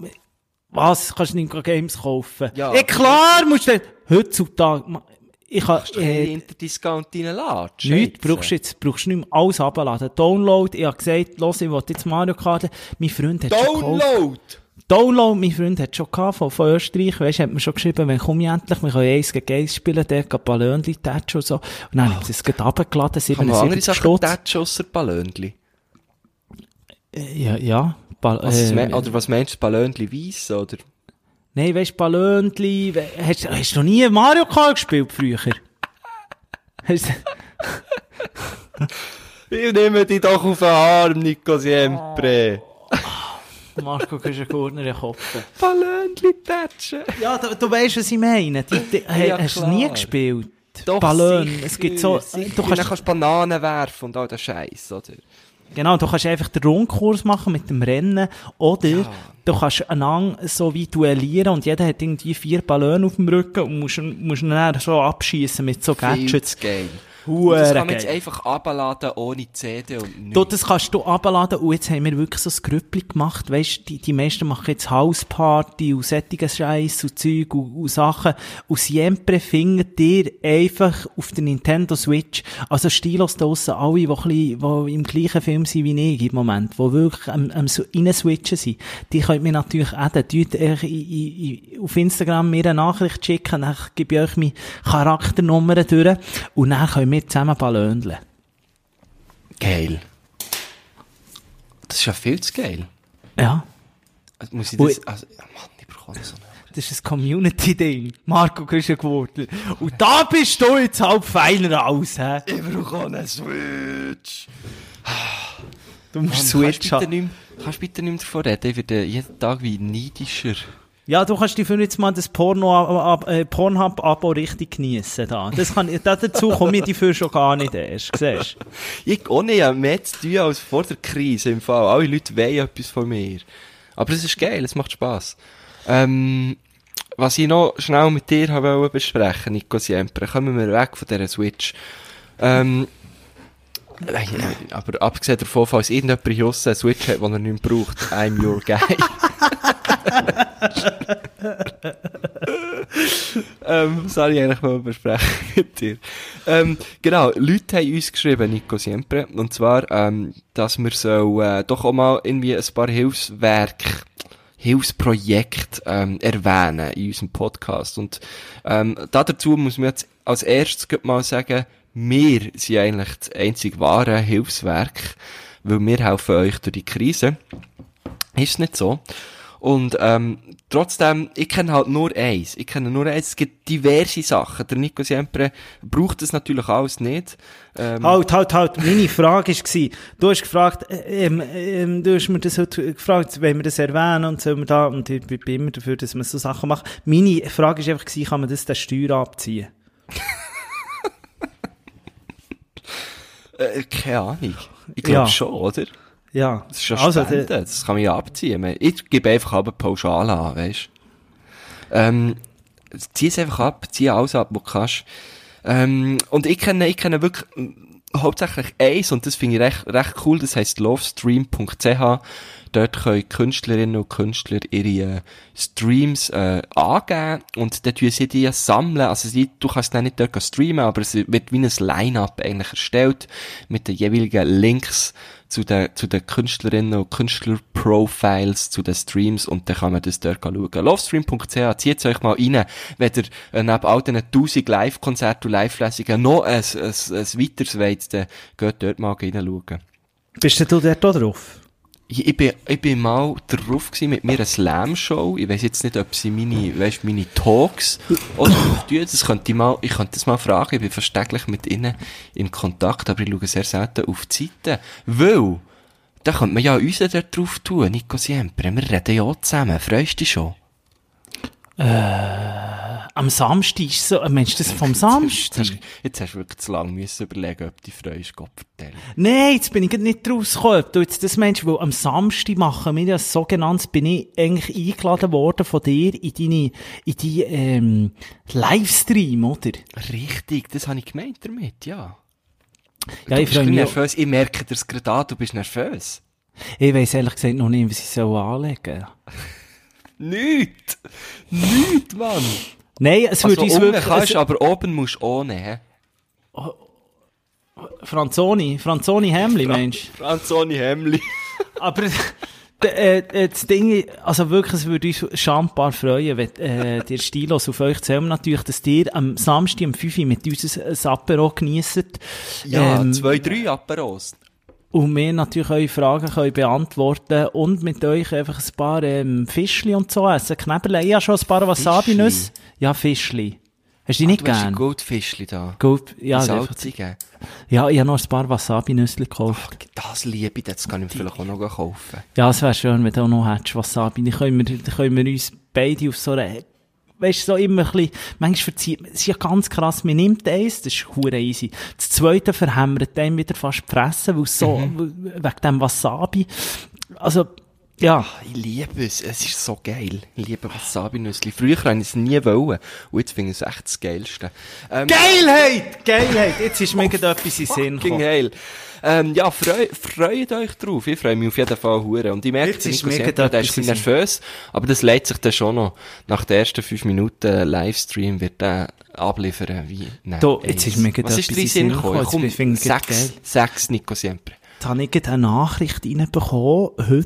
Was? Kannst du nicht Games kaufen?
Ja.
Ja, klar, musst du, heutzutage, ich kann,
äh, hinter Discount reinladen.
Nichts, brauchst du jetzt, brauchst du nicht mehr alles abladen. Download, ich habe gesagt, los, ich will jetzt Mario Kart, mein Freund hat
Download.
schon Download! Download, mein Freund hat schon gehabt, von, von Österreich, weisst, hat mir schon geschrieben, wenn komm ich endlich, wir können eins gegen eins spielen, der geht Ballönli tätschen und so. Und dann oh. habe ich es gerade runtergeladen,
siebenundsiebzig Stutz. Kann man andere Sachen tätschen, ausser Ballönli?
Ja, ja. Ball,
also,
äh,
oder was meinst du, Ballönli weiss, oder?
Nein, weisst, Ballönli, hast, hast du noch nie Mario Kart gespielt früher? Hast
Ich nehme dich doch auf den Arm, Nico Siempre.
Oh. Marco Güschen-Gurtner in den Kopf.
Ballönli tätschen.
Ja, du, du weisst, was ich meine. Die, die,
ja,
hast du nie gespielt?
Doch,
Ballon.
Sicher,
es gibt so,
sicher.
du kannst,
dann kannst Bananen werfen und all den Scheiß, oder?
Genau, du kannst einfach den Rundkurs machen mit dem Rennen, oder ja. du kannst einander so wie duellieren und jeder hat irgendwie vier Ballone auf dem Rücken und musst, musst dann so abschießen mit so Gadgets.
Geil. Und das kann man jetzt einfach abladen ohne C D und nichts.
Du, das kannst du abladen und jetzt haben wir wirklich so ein Grüppli gemacht, weisst, die, die meisten machen jetzt Hausparty und sättigen Scheiß und Zeug und, und Sachen und siempre findet ihr einfach auf der Nintendo Switch, also Stilos da draussen, alle, die, ein bisschen, die im gleichen Film sind wie ich im Moment, die wirklich am, am so rein-switchen sind, die könnt mir natürlich adden, dort auf Instagram mir eine Nachricht schicken, dann gebe ich euch meine Charakternummer durch und dann können wir zusammen Ballönle.
Geil. Das ist ja viel zu geil.
Ja.
Muss ich das... Also, Mann, ich bekomme so eine...
Das ist ein Community-Ding. Marco Güschen-Gurtner. Und da bist du jetzt halb feiner raus, hä?
Ich brauche auch einen Switch.
Du musst Switch haben.
Kannst du bitte nicht mehr davon reden? Ich werde jeden Tag wie neidischer.
Ja, du kannst dir für jetzt mal das Porno, äh, Pornhub-Abo richtig geniessen da. Das kann, da, dazu komme ich dafür schon gar nicht erst, siehst du?
Ich auch nicht, mehr zu tun als vor der Krise im Fall. Alle Leute wollen etwas von mir. Aber es ist geil, es macht Spass. Ähm, was ich noch schnell mit dir wollte besprechen, Nico Siempre, kommen wir weg von dieser Switch. Ähm, aber abgesehen davon, falls irgendjemand hier draussen eine Switch hat, die er nicht mehr braucht, I'm your guy. ähm, was soll ich eigentlich mal besprechen mit dir? Ähm, genau, Leute haben uns geschrieben, Nico Siempre, und zwar, ähm, dass wir so, äh, doch auch mal irgendwie ein paar Hilfswerke, Hilfsprojekte, ähm, erwähnen in unserem Podcast. Und, ähm, da dazu muss man jetzt als erstes mal sagen, wir sind eigentlich das einzig wahre Hilfswerk, weil wir helfen euch durch die Krise. Ist nicht so. Und, ähm, trotzdem, ich kenne halt nur eins. Ich kenne nur eins. Es gibt diverse Sachen. Der Nico Siempre braucht das natürlich alles nicht. Ähm,
Halt, halt, halt. Meine Frage war, du hast gefragt, ähm, ähm, du hast mir das heute gefragt, wenn wir das erwähnen und sollen wir da, und ich bin immer dafür, dass man so Sachen macht. Meine Frage war einfach, kann man das der Steuer abziehen?
äh, keine Ahnung. Ich glaube
Ja.
schon, oder?
Ja.
Das ist schon
Also,
Spenden,
der-
das kann man ja abziehen. Ich gebe einfach aber pauschal an, weisst du. Ähm, zieh es einfach ab, zieh alles ab, was du kannst. Ähm, und ich kenne, ich kenne wirklich ähm, hauptsächlich eins, und das finde ich recht, recht cool, das heisst lovestream punkt c h. Dort können Künstlerinnen und Künstler ihre äh, Streams äh, angeben, und dann tun sie die sammeln. Also sie, du kannst dann nicht dort streamen, aber es wird wie ein Line-Up eigentlich erstellt mit den jeweiligen Links zu den, zu den Künstlerinnen und Künstler-Profiles, zu den Streams, und dann kann man das dort schauen. lovestream punkt c h, zieht euch mal rein, wenn ihr äh, neben all diesen tausend Live-Konzerten und Live-Lesungen noch ein, ein, ein weiteres wollt, dann geht dort mal reinschauen.
Bist du dort auch drauf?
Ich, ich bin, ich bin mal drauf gewesen mit mir eine Slam-Show. Ich weiss jetzt nicht, ob sie meine, weisst, meine Talks oder tun. Das könnte ich mal, ich könnte das mal fragen. Ich bin fast täglich mit ihnen in Kontakt, aber ich schaue sehr selten auf die Seite. Weil, da könnte man ja uns dort drauf tun, Nico Siempre. Wir reden ja auch zusammen. Freust du dich schon?
Am Samstag ist so, Mensch, das vom
Jetzt
Samstag?
hast, jetzt hast du wirklich zu lange müssen überlegen, ob du dich freust, Gott vertellen.
Nein, jetzt bin ich gerade nicht rausgekommen, ob du jetzt das meinst, weil am Samstag machen wir ja sogenannt, bin ich eigentlich eingeladen worden von dir in deine, in die, ähm, Livestream, oder?
Richtig, das habe ich gemeint damit, ja.
Ja,
Du
ich
bist
freue
ein bisschen
mich.
nervös. Ich merke dir gerade an, du bist nervös.
Ich weiss ehrlich gesagt noch nicht, was ich soll anlegen.
Nicht! Nicht, Mann!
Nein, es würde
Also
uns
unten
wirklich,
kannst,
es,
aber oben musst du ohne, hä?
Franzoni, Franzoni Hemli, Mensch.
Franzoni Hemli.
Aber, d- äh, äh, das Ding, also wirklich, es würde uns schambar freuen, wenn, äh, der Stilos auf euch zählen natürlich, dass ihr am Samstag um fünf Uhr mit uns ein, ein Apero geniesst.
Ja,
Ähm,
zwei, drei Aperos.
Und wir natürlich eure Fragen können beantworten und mit euch einfach ein paar ähm, Fischli und so essen. Knäberle, ich habe schon ein paar Wasabi-Nüsse. Ja, Fischli. Hast du die nicht
Du hast ein
gern?
Goldfischli da.
Gut,
Ja,
ja,
die
einfach-
salzige.
ja, ich habe noch ein paar Wasabi-Nüsse gekauft.
Das liebe ich, das kann ich mir vielleicht auch noch kaufen.
Ja, es wäre schön, wenn du auch noch hättest Wasabi. Dann können wir, dann können wir uns beide auf so eine, weißt du, so immer ein bisschen, manchmal verzieht man, es ist ja ganz krass, man nimmt eins, das ist hure easy. Das zweite verhämmert einem wieder fast die Fresse, weil es so,
Mhm.
wegen dem Wasabi. Also, ja.
Ich liebe es, es ist so geil. Ich liebe Wasabi-Nüssli. Früher habe ich es nie wollen. Und jetzt finde ich es echt das Geilste. Ähm,
Geilheit! Geilheit! Jetzt ist mir gerade etwas in den Sinn
fucking
gekommen.
geil. Ähm, ja, freu, freut euch drauf. Ich freue mich auf jeden Fall hure. Und ich merke,
Jetzt
der
ist
Nico
mir
Siempre,
gerade
der ist
etwas
ein bisschen nervös, aber das leitet sich dann schon noch. Nach den ersten fünf Minuten Livestream wird der abliefern wie, nein.
Da, jetzt ist mir gerade
Was ist
etwas
dir in den
in den
Sinn
Sinn
gekommen?
gekommen.
Komm,
Jetzt finde ich gerade
sechs,
geil.
sechs Nico Siempre.
Jetzt habe ich gerade eine Nachricht reinbekommen, heute,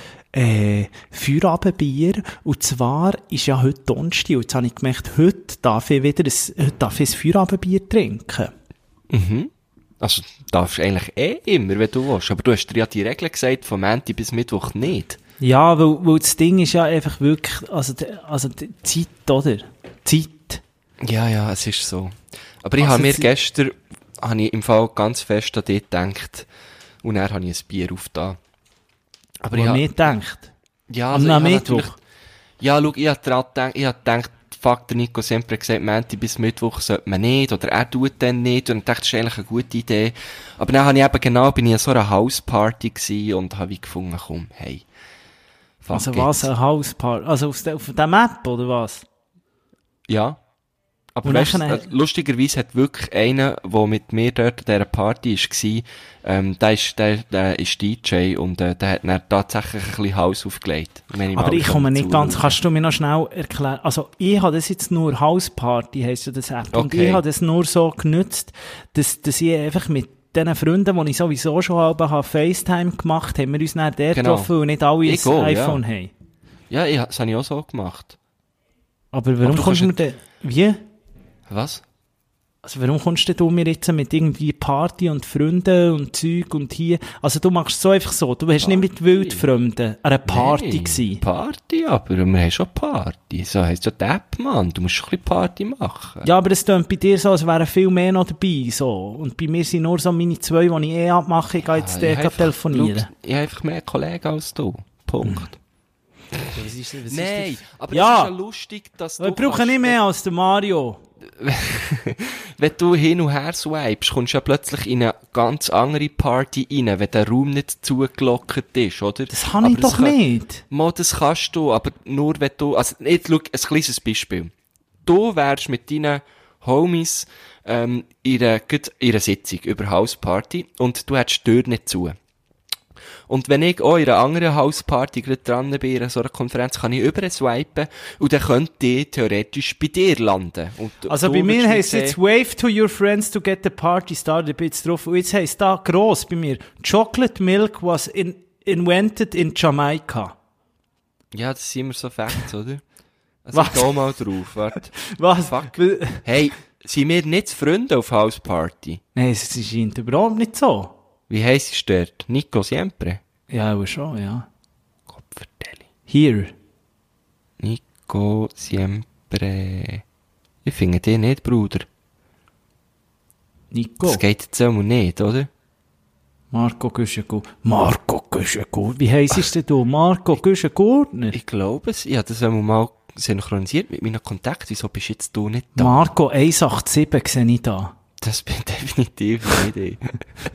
äh, Feierabendbier. Und zwar ist ja heute Donnerstag. Und jetzt habe ich gemerkt, heute darf ich wieder ein, heute darf ich ein Feierabendbier trinken.
Mhm. Also, darfst du eigentlich eh immer, wenn du willst. Aber du hast dir ja die Regel gesagt, von Montag bis Mittwoch nicht.
Ja, weil, weil das Ding ist ja einfach wirklich, also, de- also die Zeit, oder? Zeit.
Ja, ja, es ist so. Aber ich
Also
habe mir
sie-
gestern, habe ich im Fall ganz fest an dich gedacht. Und dann habe ich ein Bier aufgetan. Aber
Aber
ich
ich
habe,
mir gedacht.
ja,
Am
also ich habe
Mittwoch.
natürlich- Ja, schau, ich habe dran gedacht, ich habe gedacht, fuck, der Nico Siempre gesagt, Montag bis Mittwoch sollte man nicht, oder er tut dann nicht, und ich dachte, das ist eigentlich eine gute Idee. Aber dann habe ich eben genau, bin ich an so einer Hausparty gewesen und habe ich gefunden, komm, hey. Fuck
Also
it.
was, ein Hausparty? Also auf, der, auf der Map, oder was?
Ja. Aber
Und
weißt,
dann-
äh, lustigerweise hat wirklich einer, der mit mir dort an dieser Party war, ähm, der ist, der, der ist D J und äh, der hat dann tatsächlich ein bisschen Haus aufgelegt. Wenn ich
Aber
mal
ich komme nicht
zuschaue.
ganz, kannst du mir noch schnell erklären, also ich habe das jetzt nur Houseparty, heisst ja das App, und
Okay.
ich habe das nur so genutzt, dass, dass ich einfach mit den Freunden, die ich sowieso schon halb habe, FaceTime gemacht, haben wir uns dann dort
Genau.
getroffen und nicht alle
Ich
ein
auch,
iPhone
ja.
haben.
Ja, ich, das habe ich auch so gemacht.
Aber warum
Aber du
kommst du mir
kannst
denn, wie?
Was?
Also warum kommst denn du mir jetzt mit irgendwie Party und Freunden und Zeug und hier, also du machst es so einfach so, du hast nicht mit Wildfremden an einer Party
Nein,
gewesen.
Party, aber wir haben schon Party. So heisst ja die App, Mann. Du musst schon ein bisschen Party machen.
Ja, aber es klingt bei dir so, als wären viel mehr noch dabei, so. Und bei mir sind nur so meine zwei, die ich eh abmache, ich gehe jetzt
Ah,
der
ich habe einfach-
telefonieren.
schau, Ich habe einfach mehr Kollegen als du. Punkt.
Was ist, was
Nein, aber
Ja.
es ist ja lustig, dass
Wir
du
brauchen
kannst-
nicht mehr als der Mario.
Wenn du hin und her swipest, kommst du ja plötzlich in eine ganz andere Party rein, wenn der Raum nicht zugelockt ist, oder?
Das kann ich
Aber das
doch
kann-
nicht.
Mal, das kannst du, aber nur wenn du, also, jetzt schau, ein kleines Beispiel. Du wärst mit deinen Homies, ähm, in einer, gut, in einer Sitzung über Hausparty und du hättest die Tür nicht zu. Und wenn ich auch in einer anderen Hausparty gerade dran bin, in so einer Konferenz, kann ich über swipen und dann könnte ich theoretisch bei dir landen. Und
Also
du
bei mir
würdest
heisst es
nicht
jetzt
sehen-
Wave to your friends to get the party started, ein bisschen drauf. Und jetzt heisst da gross bei mir, Chocolate milk was in, invented in Jamaica.
Ja, das sind immer so Facts, oder? Also
Was?
ich geh mal drauf, warte.
Was?
Fuck.
W-
Hey, sind wir nicht Freunde auf Hausparty?
Nein, es scheint überhaupt nicht so.
Wie heisst es dort? Nico Siempre?
Ja, aber schon, ja.
Kopfvertelle.
Hier.
Nico Siempre. Ich finde dich nicht, Bruder.
Nico.
Das geht jetzt auch nicht, oder?
Marco Güschengur. Marco Güschengur. Wie heisst denn du? Marco Güschengurtner?
Ich glaube es. Ich habe das einmal mal synchronisiert mit meinen Kontakten. Wieso bist jetzt du nicht da?
Marco eins acht sieben sehe ich da.
Das bin definitiv nicht ich.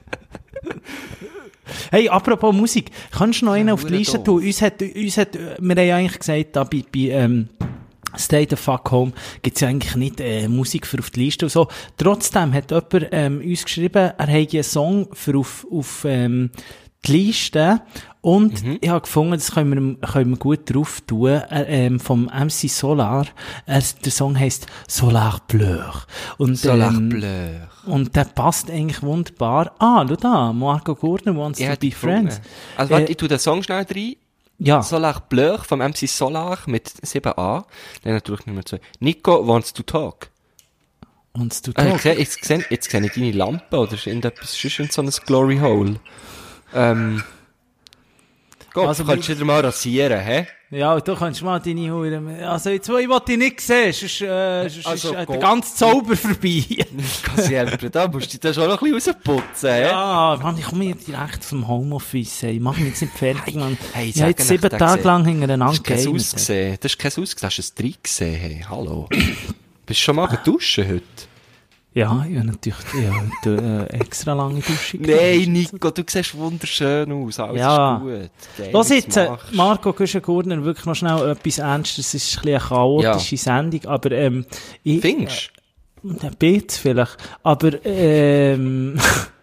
Hey, apropos Musik, kannst du noch einen
Ja,
auf die
hure
Liste
doof.
tun? Uns hat, uns hat, wir haben ja eigentlich gesagt, da bei, bei ähm, Stay the Fuck Home gibt's ja eigentlich nicht äh, Musik für auf die Liste und so. Trotzdem hat jemand ähm, uns geschrieben, er hätte einen Song für auf, auf ähm, die Liste und
Mhm.
ich habe gefunden, das können wir, können wir gut drauf tun, äh, ähm, vom M C Solar. Er, der Song heisst Solar Bleur. Und,
Solar
ähm,
Bleu.
Und der passt eigentlich wunderbar. Ah, schau da, Marco Gurtner wants
Ich
to
hätte
be
ihn gefunden.
friends.
Also warte,
Äh,
ich tu den Song schnell rein.
Ja,
Solar Bleu vom M C Solar mit sieben a. Dann natürlich Nummer zwei. Nico wants to talk.
und du
Ah, ich
talk.
sehe, jetzt sehe, jetzt sehe ich deine Lampe oder ist irgendetwas, sonst in so ein Glory Hole. Ähm. Gott,
Also,
also, kannst du wieder mal rasieren, hä?
Ja, du kannst mal deine Hure. Also, jetzt, wo ich dich nicht sehen, sonst, äh, sonst
Also,
ist äh, der
Gott.
ganze Zauber vorbei.
Kassiere, da musst du dich schon noch ein bisschen rausputzen, hä?
Ja, Mann, ich komme hier direkt vom Homeoffice. Ey. Ich mach mich jetzt nicht fertig, Mann.
Hey,
ich habe jetzt
sag
sieben
nicht,
Tage
der
lang
Das
hintereinander
ist kein
gegamet.
Ausgesehen. Das ist kein Ausgesehen. Hast du ein Dreier gesehen, hey? Hallo. Bist du schon mal geduschen heute?
Ja, ich habe natürlich ja, heute, äh, extra lange Dusche gehabt.
Nein, Nico, du siehst wunderschön aus. Alles
Ja.
ist gut. Geil,
Los
was
jetzt,
du
äh,
machst.
Marco Güschen-Gurtner, wirklich noch schnell etwas Ernstes. Es ist ein bisschen eine chaotische Sendung, aber, ähm, ich,
Findest
ein bisschen vielleicht. Aber, ähm,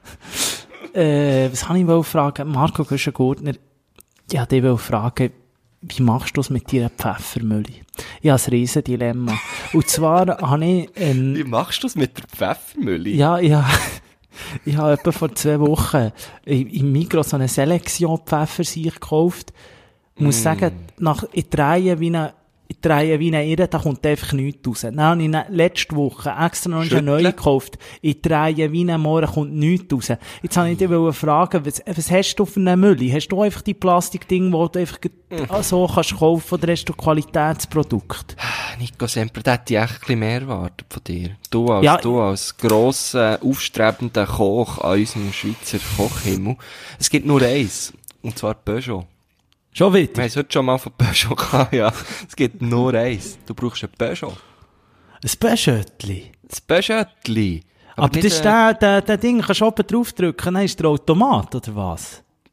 äh, was habe ich wohl fragen? Marco Güschen-Gurtner, ja, ich wollte fragen, wie machst du es mit deiner Pfeffermühle? Ich habe ein riesen Dilemma. Und zwar habe ich, ähm,
Wie machst du das mit der Pfeffermühle?
ja, ja, ich habe etwa vor zwei Wochen im im Migros so eine Selection Pfeffersieg gekauft. Ich muss
Mm.
sagen, nach, ich drehe wie eine, ich drehe wie eine Irre, da kommt einfach nichts raus. Dann habe ich ne- letzte Woche extra noch eine
Schütteln.
neue gekauft. Ich drehe wie eine Morgen, kommt nichts raus. Jetzt habe ich dich wollen fragen, was, was hast du für eine Mülle? Hast du einfach die Plastikdinge, die du einfach
Mhm.
so kannst kaufen, oder hast du Qualitätsprodukt?
Nico Semper, da hätte ich echt ein bisschen mehr erwartet von dir. Du als,
Ja,
du als grosser, aufstrebender Koch an unserem Schweizer Kochhimmel. Es gibt nur eins. Und zwar Peugeot.
Schon
Wir
wieder?
haben es heute schon mal von Peugeot gehabt, ja. Es gibt nur eins. Du brauchst ein Peugeot.
Ein Peugeotli.
Das Peugeotli.
Aber, das
nicht,
ist
äh,
der, der, der Ding, kannst du oben draufdrücken, dann ist der Automat, oder was?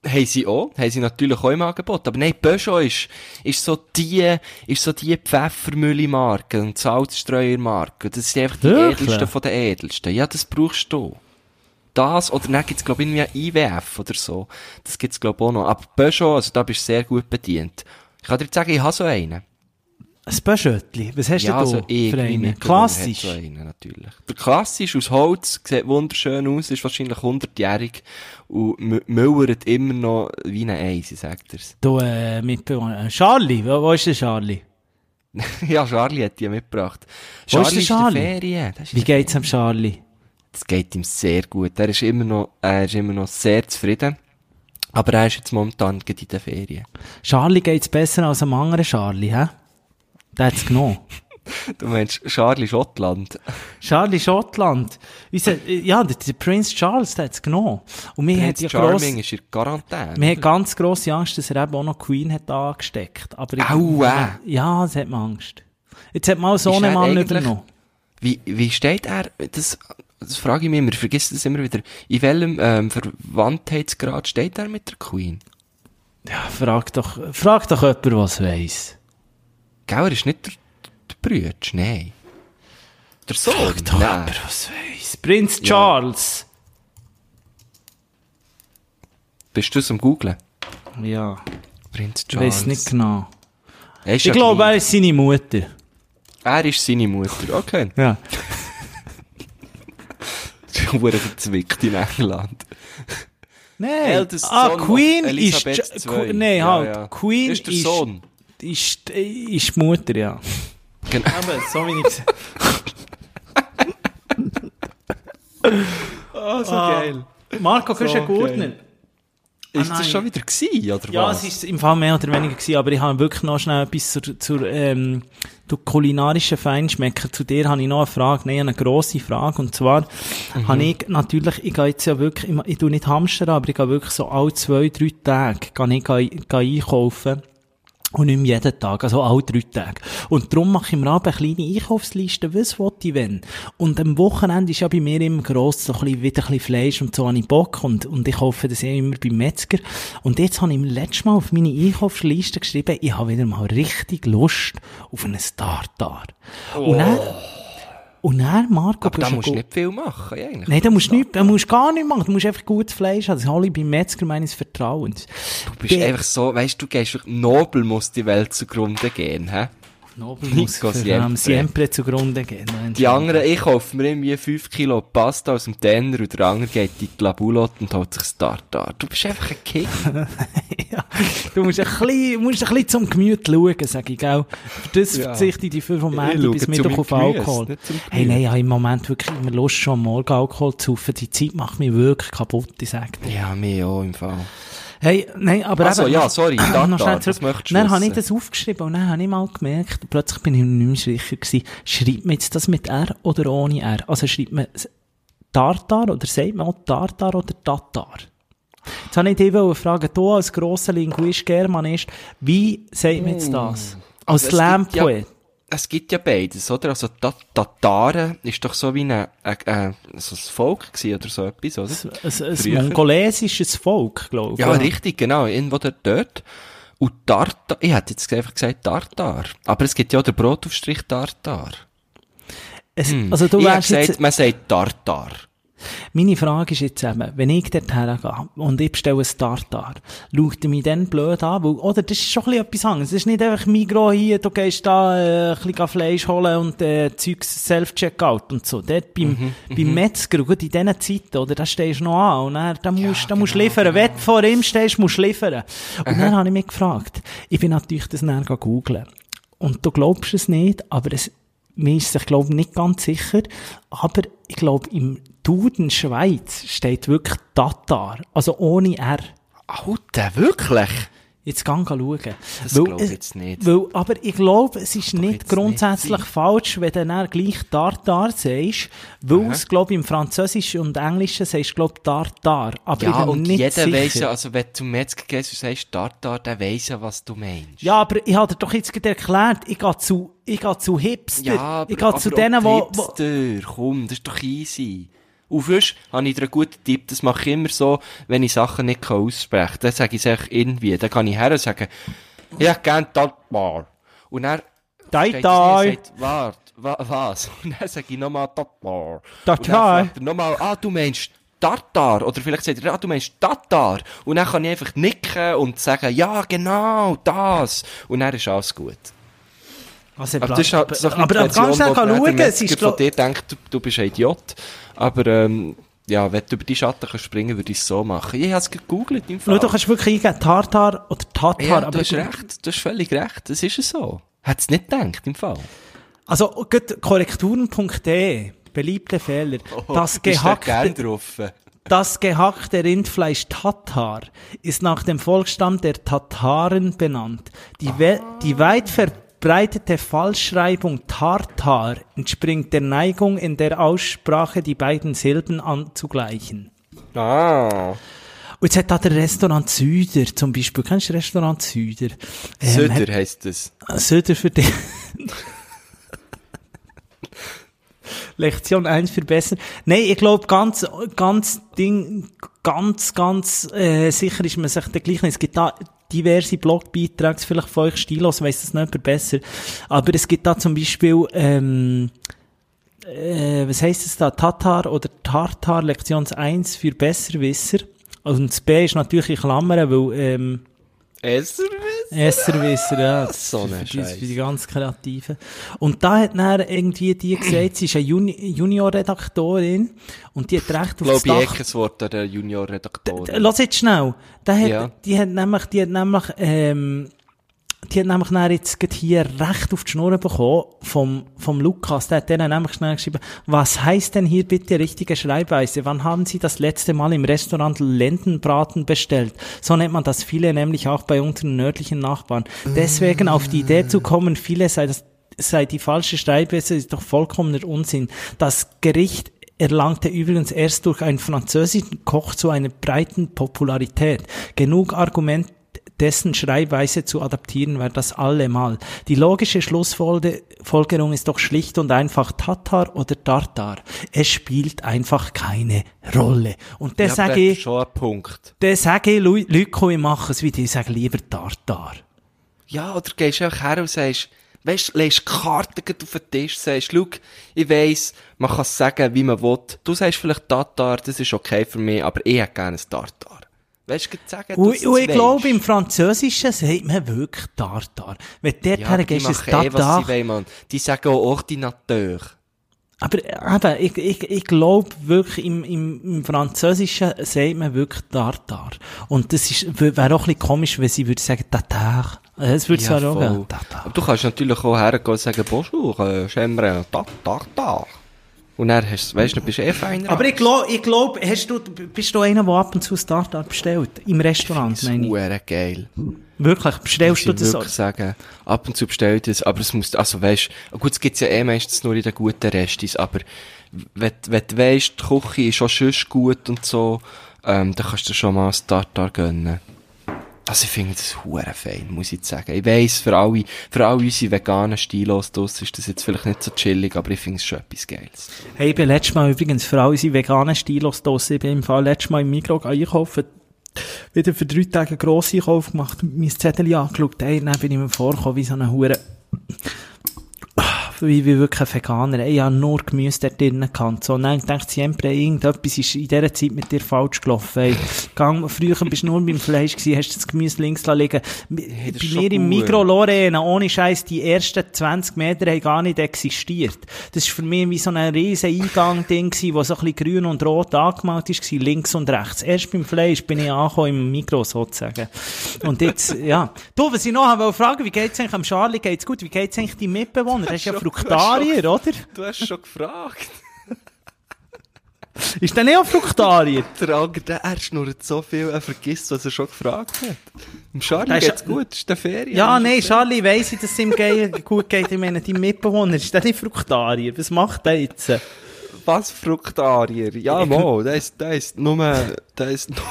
Haben sie auch, haben sie natürlich auch im Angebot. Aber nein, Peugeot ist, ist so die, ist so die Pfeffermühle-Marke und Salzstreuer-Marke. Das sind einfach die
Wirklich?
edelsten von den edelsten. Ja, das brauchst du. Das, oder dann gibt's, glaub ich, irgendwie I W F oder so. Das gibt's, glaub ich, auch noch. Aber Peugeot, also da bist du sehr gut bedient. Ich kann dir jetzt sagen, ich habe so einen.
Ein Peugeotli. Was hast
Ja,
du
also
da
ich,
für
wie
einen?
nicht,
Klassisch.
So einen, natürlich. Der klassisch aus Holz, sieht wunderschön aus, ist wahrscheinlich hundertjährig und mü- müllert immer noch wie ein Eis, ich sag dir's.
Du, äh, mit, äh, Charlie. Wo, wo ist der Charlie?
Ja, Charlie hat die mitgebracht.
Wo ist
Charlie
der
ist in
Charlie?
der Ferien. Das ist
Wie
in der
geht's am Charlie?
Das geht ihm sehr gut. Er ist immer noch, er ist immer noch sehr zufrieden. Aber er ist jetzt momentan gerade in der Ferien.
Charlie geht's besser als einem anderen Charlie, hä? Der hat's genommen.
Du meinst Charlie Schottland?
Charlie Schottland. Unser, äh, ja, der, der Prince Charles, der hat's genommen. Und wir
Prince
hat ja
Charming
gross,
ist in Quarantäne.
wir haben ganz grosse Angst, dass er eben auch noch Queen hat angesteckt. Aber ich-
Aua!
Ja, das hat man Angst. Jetzt hat mal so
Ist
einen
er
Mann
eigentlich-
übernommen.
Wie, wie steht er, das, das frage ich mich immer, ich vergesse das immer wieder, in welchem, ähm, Verwandtheitsgrad steht er mit der Queen?
Ja, frag doch, frag doch jemand, was weiss.
Gell, er ist nicht der, der Brütsch, nein. Der Sohn?
Frag doch
Nein.
jemand, was weiss. Prinz Charles.
Bist du es am Googlen?
Ja,
Prinz
ich
Charles.
weiss nicht genau.
Er ist
Ich
ja
glaube,
klein.
er ist seine Mutter.
Er ist seine Mutter, okay.
Ja.
Wurde verzwickt in England.
Nein.
Eldest
Ah,
Son of
Queen ist,
Elisabeth
Ja-
der Zweite.
Qu- Nein,
Ja,
halt.
ja.
Queen
Das ist der
ist,
Sohn.
ist, ist die Mutter, ja.
Genau.
Aber so wie ich gesagt
Oh, so
Ah.
geil.
Marco, kannst du
So
einen Gurtner?
Ist
nein.
das schon wieder gewesen, oder
Ja,
was?
es ist im Fall mehr oder weniger gewesen, aber ich habe wirklich noch schnell etwas zur, zur ähm, du kulinarischen Feinschmecker. Zu dir habe ich noch eine Frage, nein, eine grosse Frage, und zwar
Mhm.
habe ich natürlich, ich gehe jetzt ja wirklich, ich, ich tue nicht hamstern, aber ich gehe wirklich so alle zwei, drei Tage, gehe ich gehe, gehe einkaufen. Und nicht mehr jeden Tag, also alle drei Tage. Und darum mache ich mir aber eine kleine Einkaufsliste, was will ich wenn. Und am Wochenende ist ja bei mir immer gross, so ein bisschen, wieder ein bisschen Fleisch und so habe ich Bock. Und, und ich kaufe das ja immer beim Metzger. Und jetzt habe ich mir letztes Mal auf meine Einkaufsliste geschrieben, ich habe wieder mal richtig Lust auf einen Tartar. Und dann, und dann, Marco,
Aber da
gehst
musst du
go-
nicht viel machen, eigentlich.
Nein, da musst du nicht, da musst du gar nichts machen. Du musst einfach gutes Fleisch haben. Das hole ich beim Metzger meines Vertrauens.
Du bist einfach so, weißt du, gehst wirklich, nobel muss die Welt zugrunde gehen, hä?
Nobel muss
Nico
für am
Siempre.
Siempre zugrunde gehen.
Die anderen, ich kaufe mir irgendwie fünf Kilo Pasta aus dem Tenner und der andere geht in die Labulotte und holt sich das Tartar. Du bist einfach ein King.
Ja, du musst ein bisschen, musst ein bisschen zum Gemüt schauen, sag ich, gell. Für das
Ja.
verzichte ich die für vom
Ich
Montag
schaue
bis
zum
Mittwoch auf
Gemüse,
Alkohol.
nicht zum
Hey,
Gemüse.
nein, ich habe im Moment wirklich immer Lust, schon am Morgen Alkohol zu saufen. Die Zeit macht mich wirklich kaputt, ich sag dir.
Ja, mir auch im Fall.
Hey, nein, aber
Also,
eben,
ja, sorry,
noch
Tartar,
schnell
was
zurück.
möchtest du
Dann habe ich
wissen?
das aufgeschrieben und dann habe ich mal gemerkt, plötzlich bin ich mir nicht mehr sicher gewesen, schreibt man jetzt das mit R oder ohne R? Also schreibt man Tartar oder sagt man auch Tartar oder Tatar? Jetzt habe ich dich wollen fragen, du als grosser Linguist, Germanist, wie sagt man jetzt das? Als
Also, es gibt
Slam-Poet?
Es gibt ja beides, oder? Also, Ta- Tataren ist doch so wie ein, äh, äh, so ein Volk gewesen oder so etwas, oder?
Ein, ein
Früher.
mongolesisches Volk, glaube ich.
Ja, richtig, genau. Irgendwo dort, dort. Und Tartar, ich hätte jetzt einfach gesagt Tartar. Aber es gibt ja auch den Brotaufstrich Tartar.
Es,
Hm.
also du
ich habe
wärst
gesagt,
jetzt,
man sagt Tartar.
meine Frage ist jetzt eben, wenn ich dort hergehe und ich bestelle ein Tartar, schaut er mich dann blöd an, weil, oder, das ist schon ein bisschen etwas anderes. Es ist nicht einfach Migros hier, du gehst da, äh, ein bisschen Fleisch holen und, äh, Zeugs Self-Checkout und so. Dort beim,
Mhm,
beim Metzger, gut, in diesen Zeiten, oder, da stehst du noch an und dann, da musst, da musst du liefern. Wenn du vor ihm stehst, musst du liefern. Und dann habe ich mich gefragt, ich bin natürlich das dann googeln. Und du glaubst es nicht, aber es, mir ist sich, glaube ich, nicht ganz sicher, aber ich glaube, im Duden Schweiz steht wirklich Tatar, also ohne R.
Alter, wirklich?
Jetzt geh schauen.
Das
Weil
glaube ich
es-
jetzt nicht.
Weil, aber ich glaube, es ist nicht
jetzt
grundsätzlich
nicht sein.
falsch, wenn du dann gleich Tartar sagst, weil es, glaube ich, im Französischen und Englischen sagst du, glaube ich, Tartar. Aber
Ja,
ich bin
und
nicht
jeder
sicher.
weiss ja, also wenn du zum Metzger gehst und sagst Tartar, der weiss ja, was du meinst.
Ja, aber ich habe dir doch jetzt gerade erklärt, ich gehe zu, ich gehe zu Hipster.
Ja, aber,
ich gehe
aber
zu
auch
denen,
die
wo, wo,
Hipster, komm, das ist doch easy. Und frisch habe ich dir einen guten Tipp, das mache ich immer so, wenn ich Sachen nicht aussprechen kann. Dann sage ich es einfach irgendwie. Dann kann ich her und sagen, ich hätte gerne Tatbar. Und dann steht
Dai.
er und sagt, warte, wa, was? Und dann sage ich nochmal Tatbar.
Tatar.
Und dann fragt er nochmal, ah, du meinst Tartar. Oder vielleicht sagt er, ah, du meinst Tatar. Und dann kann ich einfach nicken und sagen, ja, genau, das. Und dann ist alles gut.
Also,
Aber das ist halt so ein
aber aber ganz schnell
Version, wo
schauen,
der
es ist
Metzger von
glo-
dir denkt, du, du bist ein Idiot. Aber, ähm, ja, wenn du über die Schatten kannst springen, würde ich es so machen. Ich habe es gegoogelt im Fall.
Schau, du kannst wirklich eingeben, Tartar oder Tatar.
ja, du
aber
hast recht, du hast völlig recht, das ist es so. Hätte es nicht gedacht, im Fall.
Also, gut, korrekturen punkt de, beliebte Fehler. Das
Bist du da gern
gehackte,
drauf?
das gehackte Rindfleisch Tatar ist nach dem Volksstamm der Tataren benannt. Die, we- die weit verbreitete Falschschreibung Tartar entspringt der Neigung in der Aussprache, die beiden Silben anzugleichen.
Ah.
Und jetzt hat da der Restaurant Süder zum Beispiel. Kennst du Restaurant Süder? Ähm,
Söder
hat-
heisst das.
Söder für dich. Lektion eins für besser. Nein, ich glaube, ganz, ganz Ding, ganz, ganz, äh, sicher ist man sich der gleichen. Es gibt da diverse Blogbeiträge, vielleicht von euch Stilos, weiss das nicht besser. Aber es gibt da zum Beispiel, ähm, äh, was heisst es da? Tatar oder Tartar, Lektion eins für Besserwisser. Und das B ist natürlich in Klammern, weil, ähm,
Esserwiss?
Esserwisser, ja. Das
So
ist
ein
für, die,
Scheiß.
für die ganz Kreativen. Und da hat dann irgendwie die gesagt, sie ist eine Juni- Junior-Redaktorin und die hat recht
Ich
aufs
glaube, ich
Dach.
kein Wort an der Junior-Redaktorin.
D- Lass jetzt schnell. Da hat,
Ja.
die hat nämlich, die hat nämlich, ähm, die hat nämlich dann jetzt gerade hier recht auf die Schnur bekommen vom, vom Lukas. Der hat denen nämlich schnell geschrieben, was heißt denn hier bitte richtige Schreibweise? Wann haben Sie das letzte Mal im Restaurant Lendenbraten bestellt? So nennt man das viele nämlich auch bei unseren nördlichen Nachbarn. Deswegen auf die Idee zu kommen, viele sei das, sei die falsche Schreibweise, ist doch vollkommener Unsinn. Das Gericht erlangte übrigens erst durch einen französischen Koch zu einer breiten Popularität. Genug Argument, dessen Schreibweise zu adaptieren, wäre das allemal. Die logische Schlussfolgerung ist doch schlicht und einfach Tatar oder Tartar. Es spielt einfach keine Rolle. Und dann
Ja,
sage
aber das ist
ich,
schon ein Punkt.
dann sage ich, Lu- Leute, ich mache es wie die, ich sage lieber Tartar.
Ja, oder gehst du einfach her und sagst, weisst, legst die Karte gleich auf den Tisch, sagst, schau, ich weiss, man kann es sagen, wie man will. Du sagst vielleicht Tatar, das ist okay für mich, aber ich hätte gerne ein Tartar. Weisst du, sagen,
Und,
du
und ich glaube, im Französischen sagt man wirklich Tartar. Wenn du dort
ja, aber die
hergehst, ist es
machen eh, was
Tartar.
sie wollen, Mann. Die sagen auch Ordinateur.
Aber eben, ich, ich, ich glaube wirklich, im, im, im Französischen sagt man wirklich Tartar. Und das ist, wäre auch ein bisschen komisch, wenn sie würde sagen Tatar. Das würde
Ja,
zwar auch
voll.
gehen. Tatar.
Aber du kannst natürlich auch hergehen und sagen, Bonjour, äh, j'aimerais un Tartar. Und dann hast du, weisst du, bist du eh feiner.
Aber ich glaube, ich glaub, hast du, bist du einer, der ab und zu Tartar bestellt? Im Restaurant,
das
meine ich.
ist geil.
Wirklich, bestellst du
Muss ich
das
wirklich
so?
sagen. Ab und zu bestellt es, aber es muss, also weisst, gut, es gibt's ja eh meistens nur in den guten Restis, aber wenn, wenn du weisst, die Küche ist schon sonst gut und so, ähm, dann kannst du dir schon mal ein Tartar gönnen. Also ich finde das hure fein, muss ich sagen. Ich weiss, für alle, für alle unsere veganen Stilos draus ist das jetzt vielleicht nicht so chillig, aber ich finde es schon etwas Geiles.
Hey, ich bin letztes Mal übrigens für all unsere veganen Stilos draussen. Ich bin im Fall letztes Mal im Migros einkaufen. Wieder für drei Tage einen grossen Einkauf gemacht, mein Zettel angeschaut. Hey, dann bin ich mir vorgekommen wie so eine Hure, wie, wie wirklich ein Veganer. Ich habe nur Gemüse dort drinnen gehabt. So, und dann denkt siempre, irgendetwas ist in dieser Zeit mit dir falsch gelaufen. Hey, gang, früher bist du nur beim Fleisch gewesen, hast das Gemüse links liegen.
Hey, das
Bei
ist schon
mir im
gut.
Migros Lorena, ohne Scheiß, die ersten zwanzig Meter haben gar nicht existiert. Das war für mich wie so ein riesen Eingang-Ding gewesen, wo so ein bisschen grün und rot angemalt war, links und rechts. Erst beim Fleisch bin ich angekommen im Migros sozusagen. Und jetzt, ja. Du, was ich noch habe, wollte fragen, wie geht's eigentlich am Charlie? Geht's gut? Wie geht's eigentlich deinem Mitbewohner? Der ist ja
Schon-
Fruktarier, oder?
Du hast schon gefragt.
Ist der nicht auch Fruktarier?
Der Anger, der, er schnurrt so viel, er vergisst, was er schon gefragt hat. Im Charlie
Der ist-
geht's gut, ist der Ferien.
Ja,
Ist
nein,
das-
Charlie weiss ich, dass es ihm ge- gut geht. Ich meine, dein Mitbewohner, ist der nicht Fruktarier? Was macht der jetzt?
Was, Fruktarier? Ja, mo, der ist, der ist nur, der ist nur,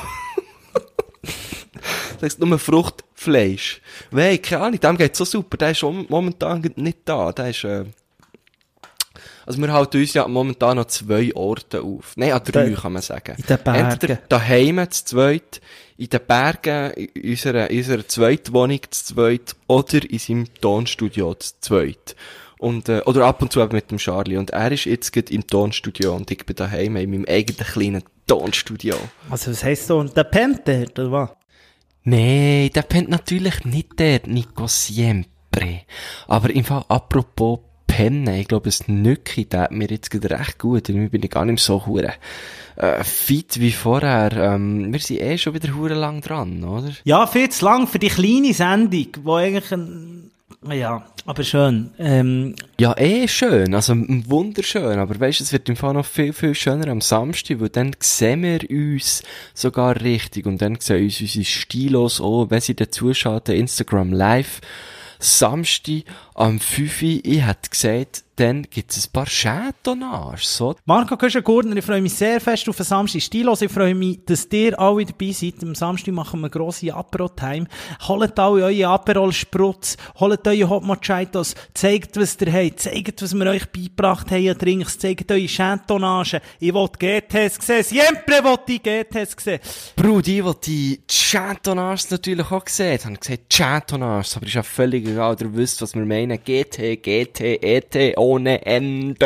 der ist nur Fruchtfleisch. Weil, keine Ahnung, dem geht's so super, der ist mom- momentan nicht da, der ist, äh, Also wir halten uns ja momentan noch zwei Orte auf. Nein, an drei
Da-
kann man sagen.
in den Bergen.
Entweder daheim zu zweit, in den Bergen, in unserer, in unserer Zweitwohnung zu zweit, oder in seinem Tonstudio zu zweit. Und, äh, oder ab und zu eben mit dem Charlie. Und er ist jetzt gerade im Tonstudio und ich bin daheim in meinem eigenen kleinen Tonstudio.
Also, was heisst so, der pennt dort, oder was?
Nee, der pennt natürlich nicht der Nico Siempre. Aber im Fall, apropos Pennen, ich glaube, das Nücki, der hat mir jetzt gerade recht gut, und ich bin gar nicht mehr so hure äh, fit wie vorher. Ähm, wir sind eh schon wieder hure lang dran, oder?
Ja, viel zu lang für die kleine Sendung, wo eigentlich ein, ja, aber schön. Ähm,
Ja, eh schön, also m- wunderschön, aber weisst, es wird im Fall noch viel, viel schöner am Samstag, weil dann sehen wir uns sogar richtig und dann sehen uns unsere Stilos auch, wenn sie dann zuschalten, Instagram live. Samstag am fünf Uhr, ich hätte gesagt, dann gibt es ein paar Chatonnage, so.
Marco Köschen-Gurtner, ich freue mich sehr fest auf den Samstag. Stilos, ich freue mich, dass ihr alle dabei seid. Am Samstag machen wir eine grosse Apero-Time. Holt alle eure Aperol-Sprutz, holt eure Hot Mojitos, zeigt, was ihr habt, zeigt, was wir euch beigebracht haben an Drinks, zeigt eure Chatonnage. Ich will G Ts sehen, siempre will ich G Ts sehen.
Brudi, die die Chatonnage natürlich auch gesehen haben, gesagt Chatonnage, aber ist ja völlig egal, ihr wisst, was wir meinen. G T, G T, E T, ohne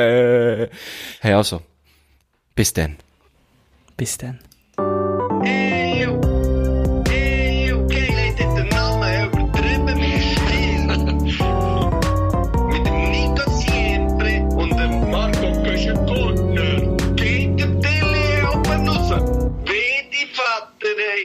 Ende. Hey, also, bis dann.
Bis dann.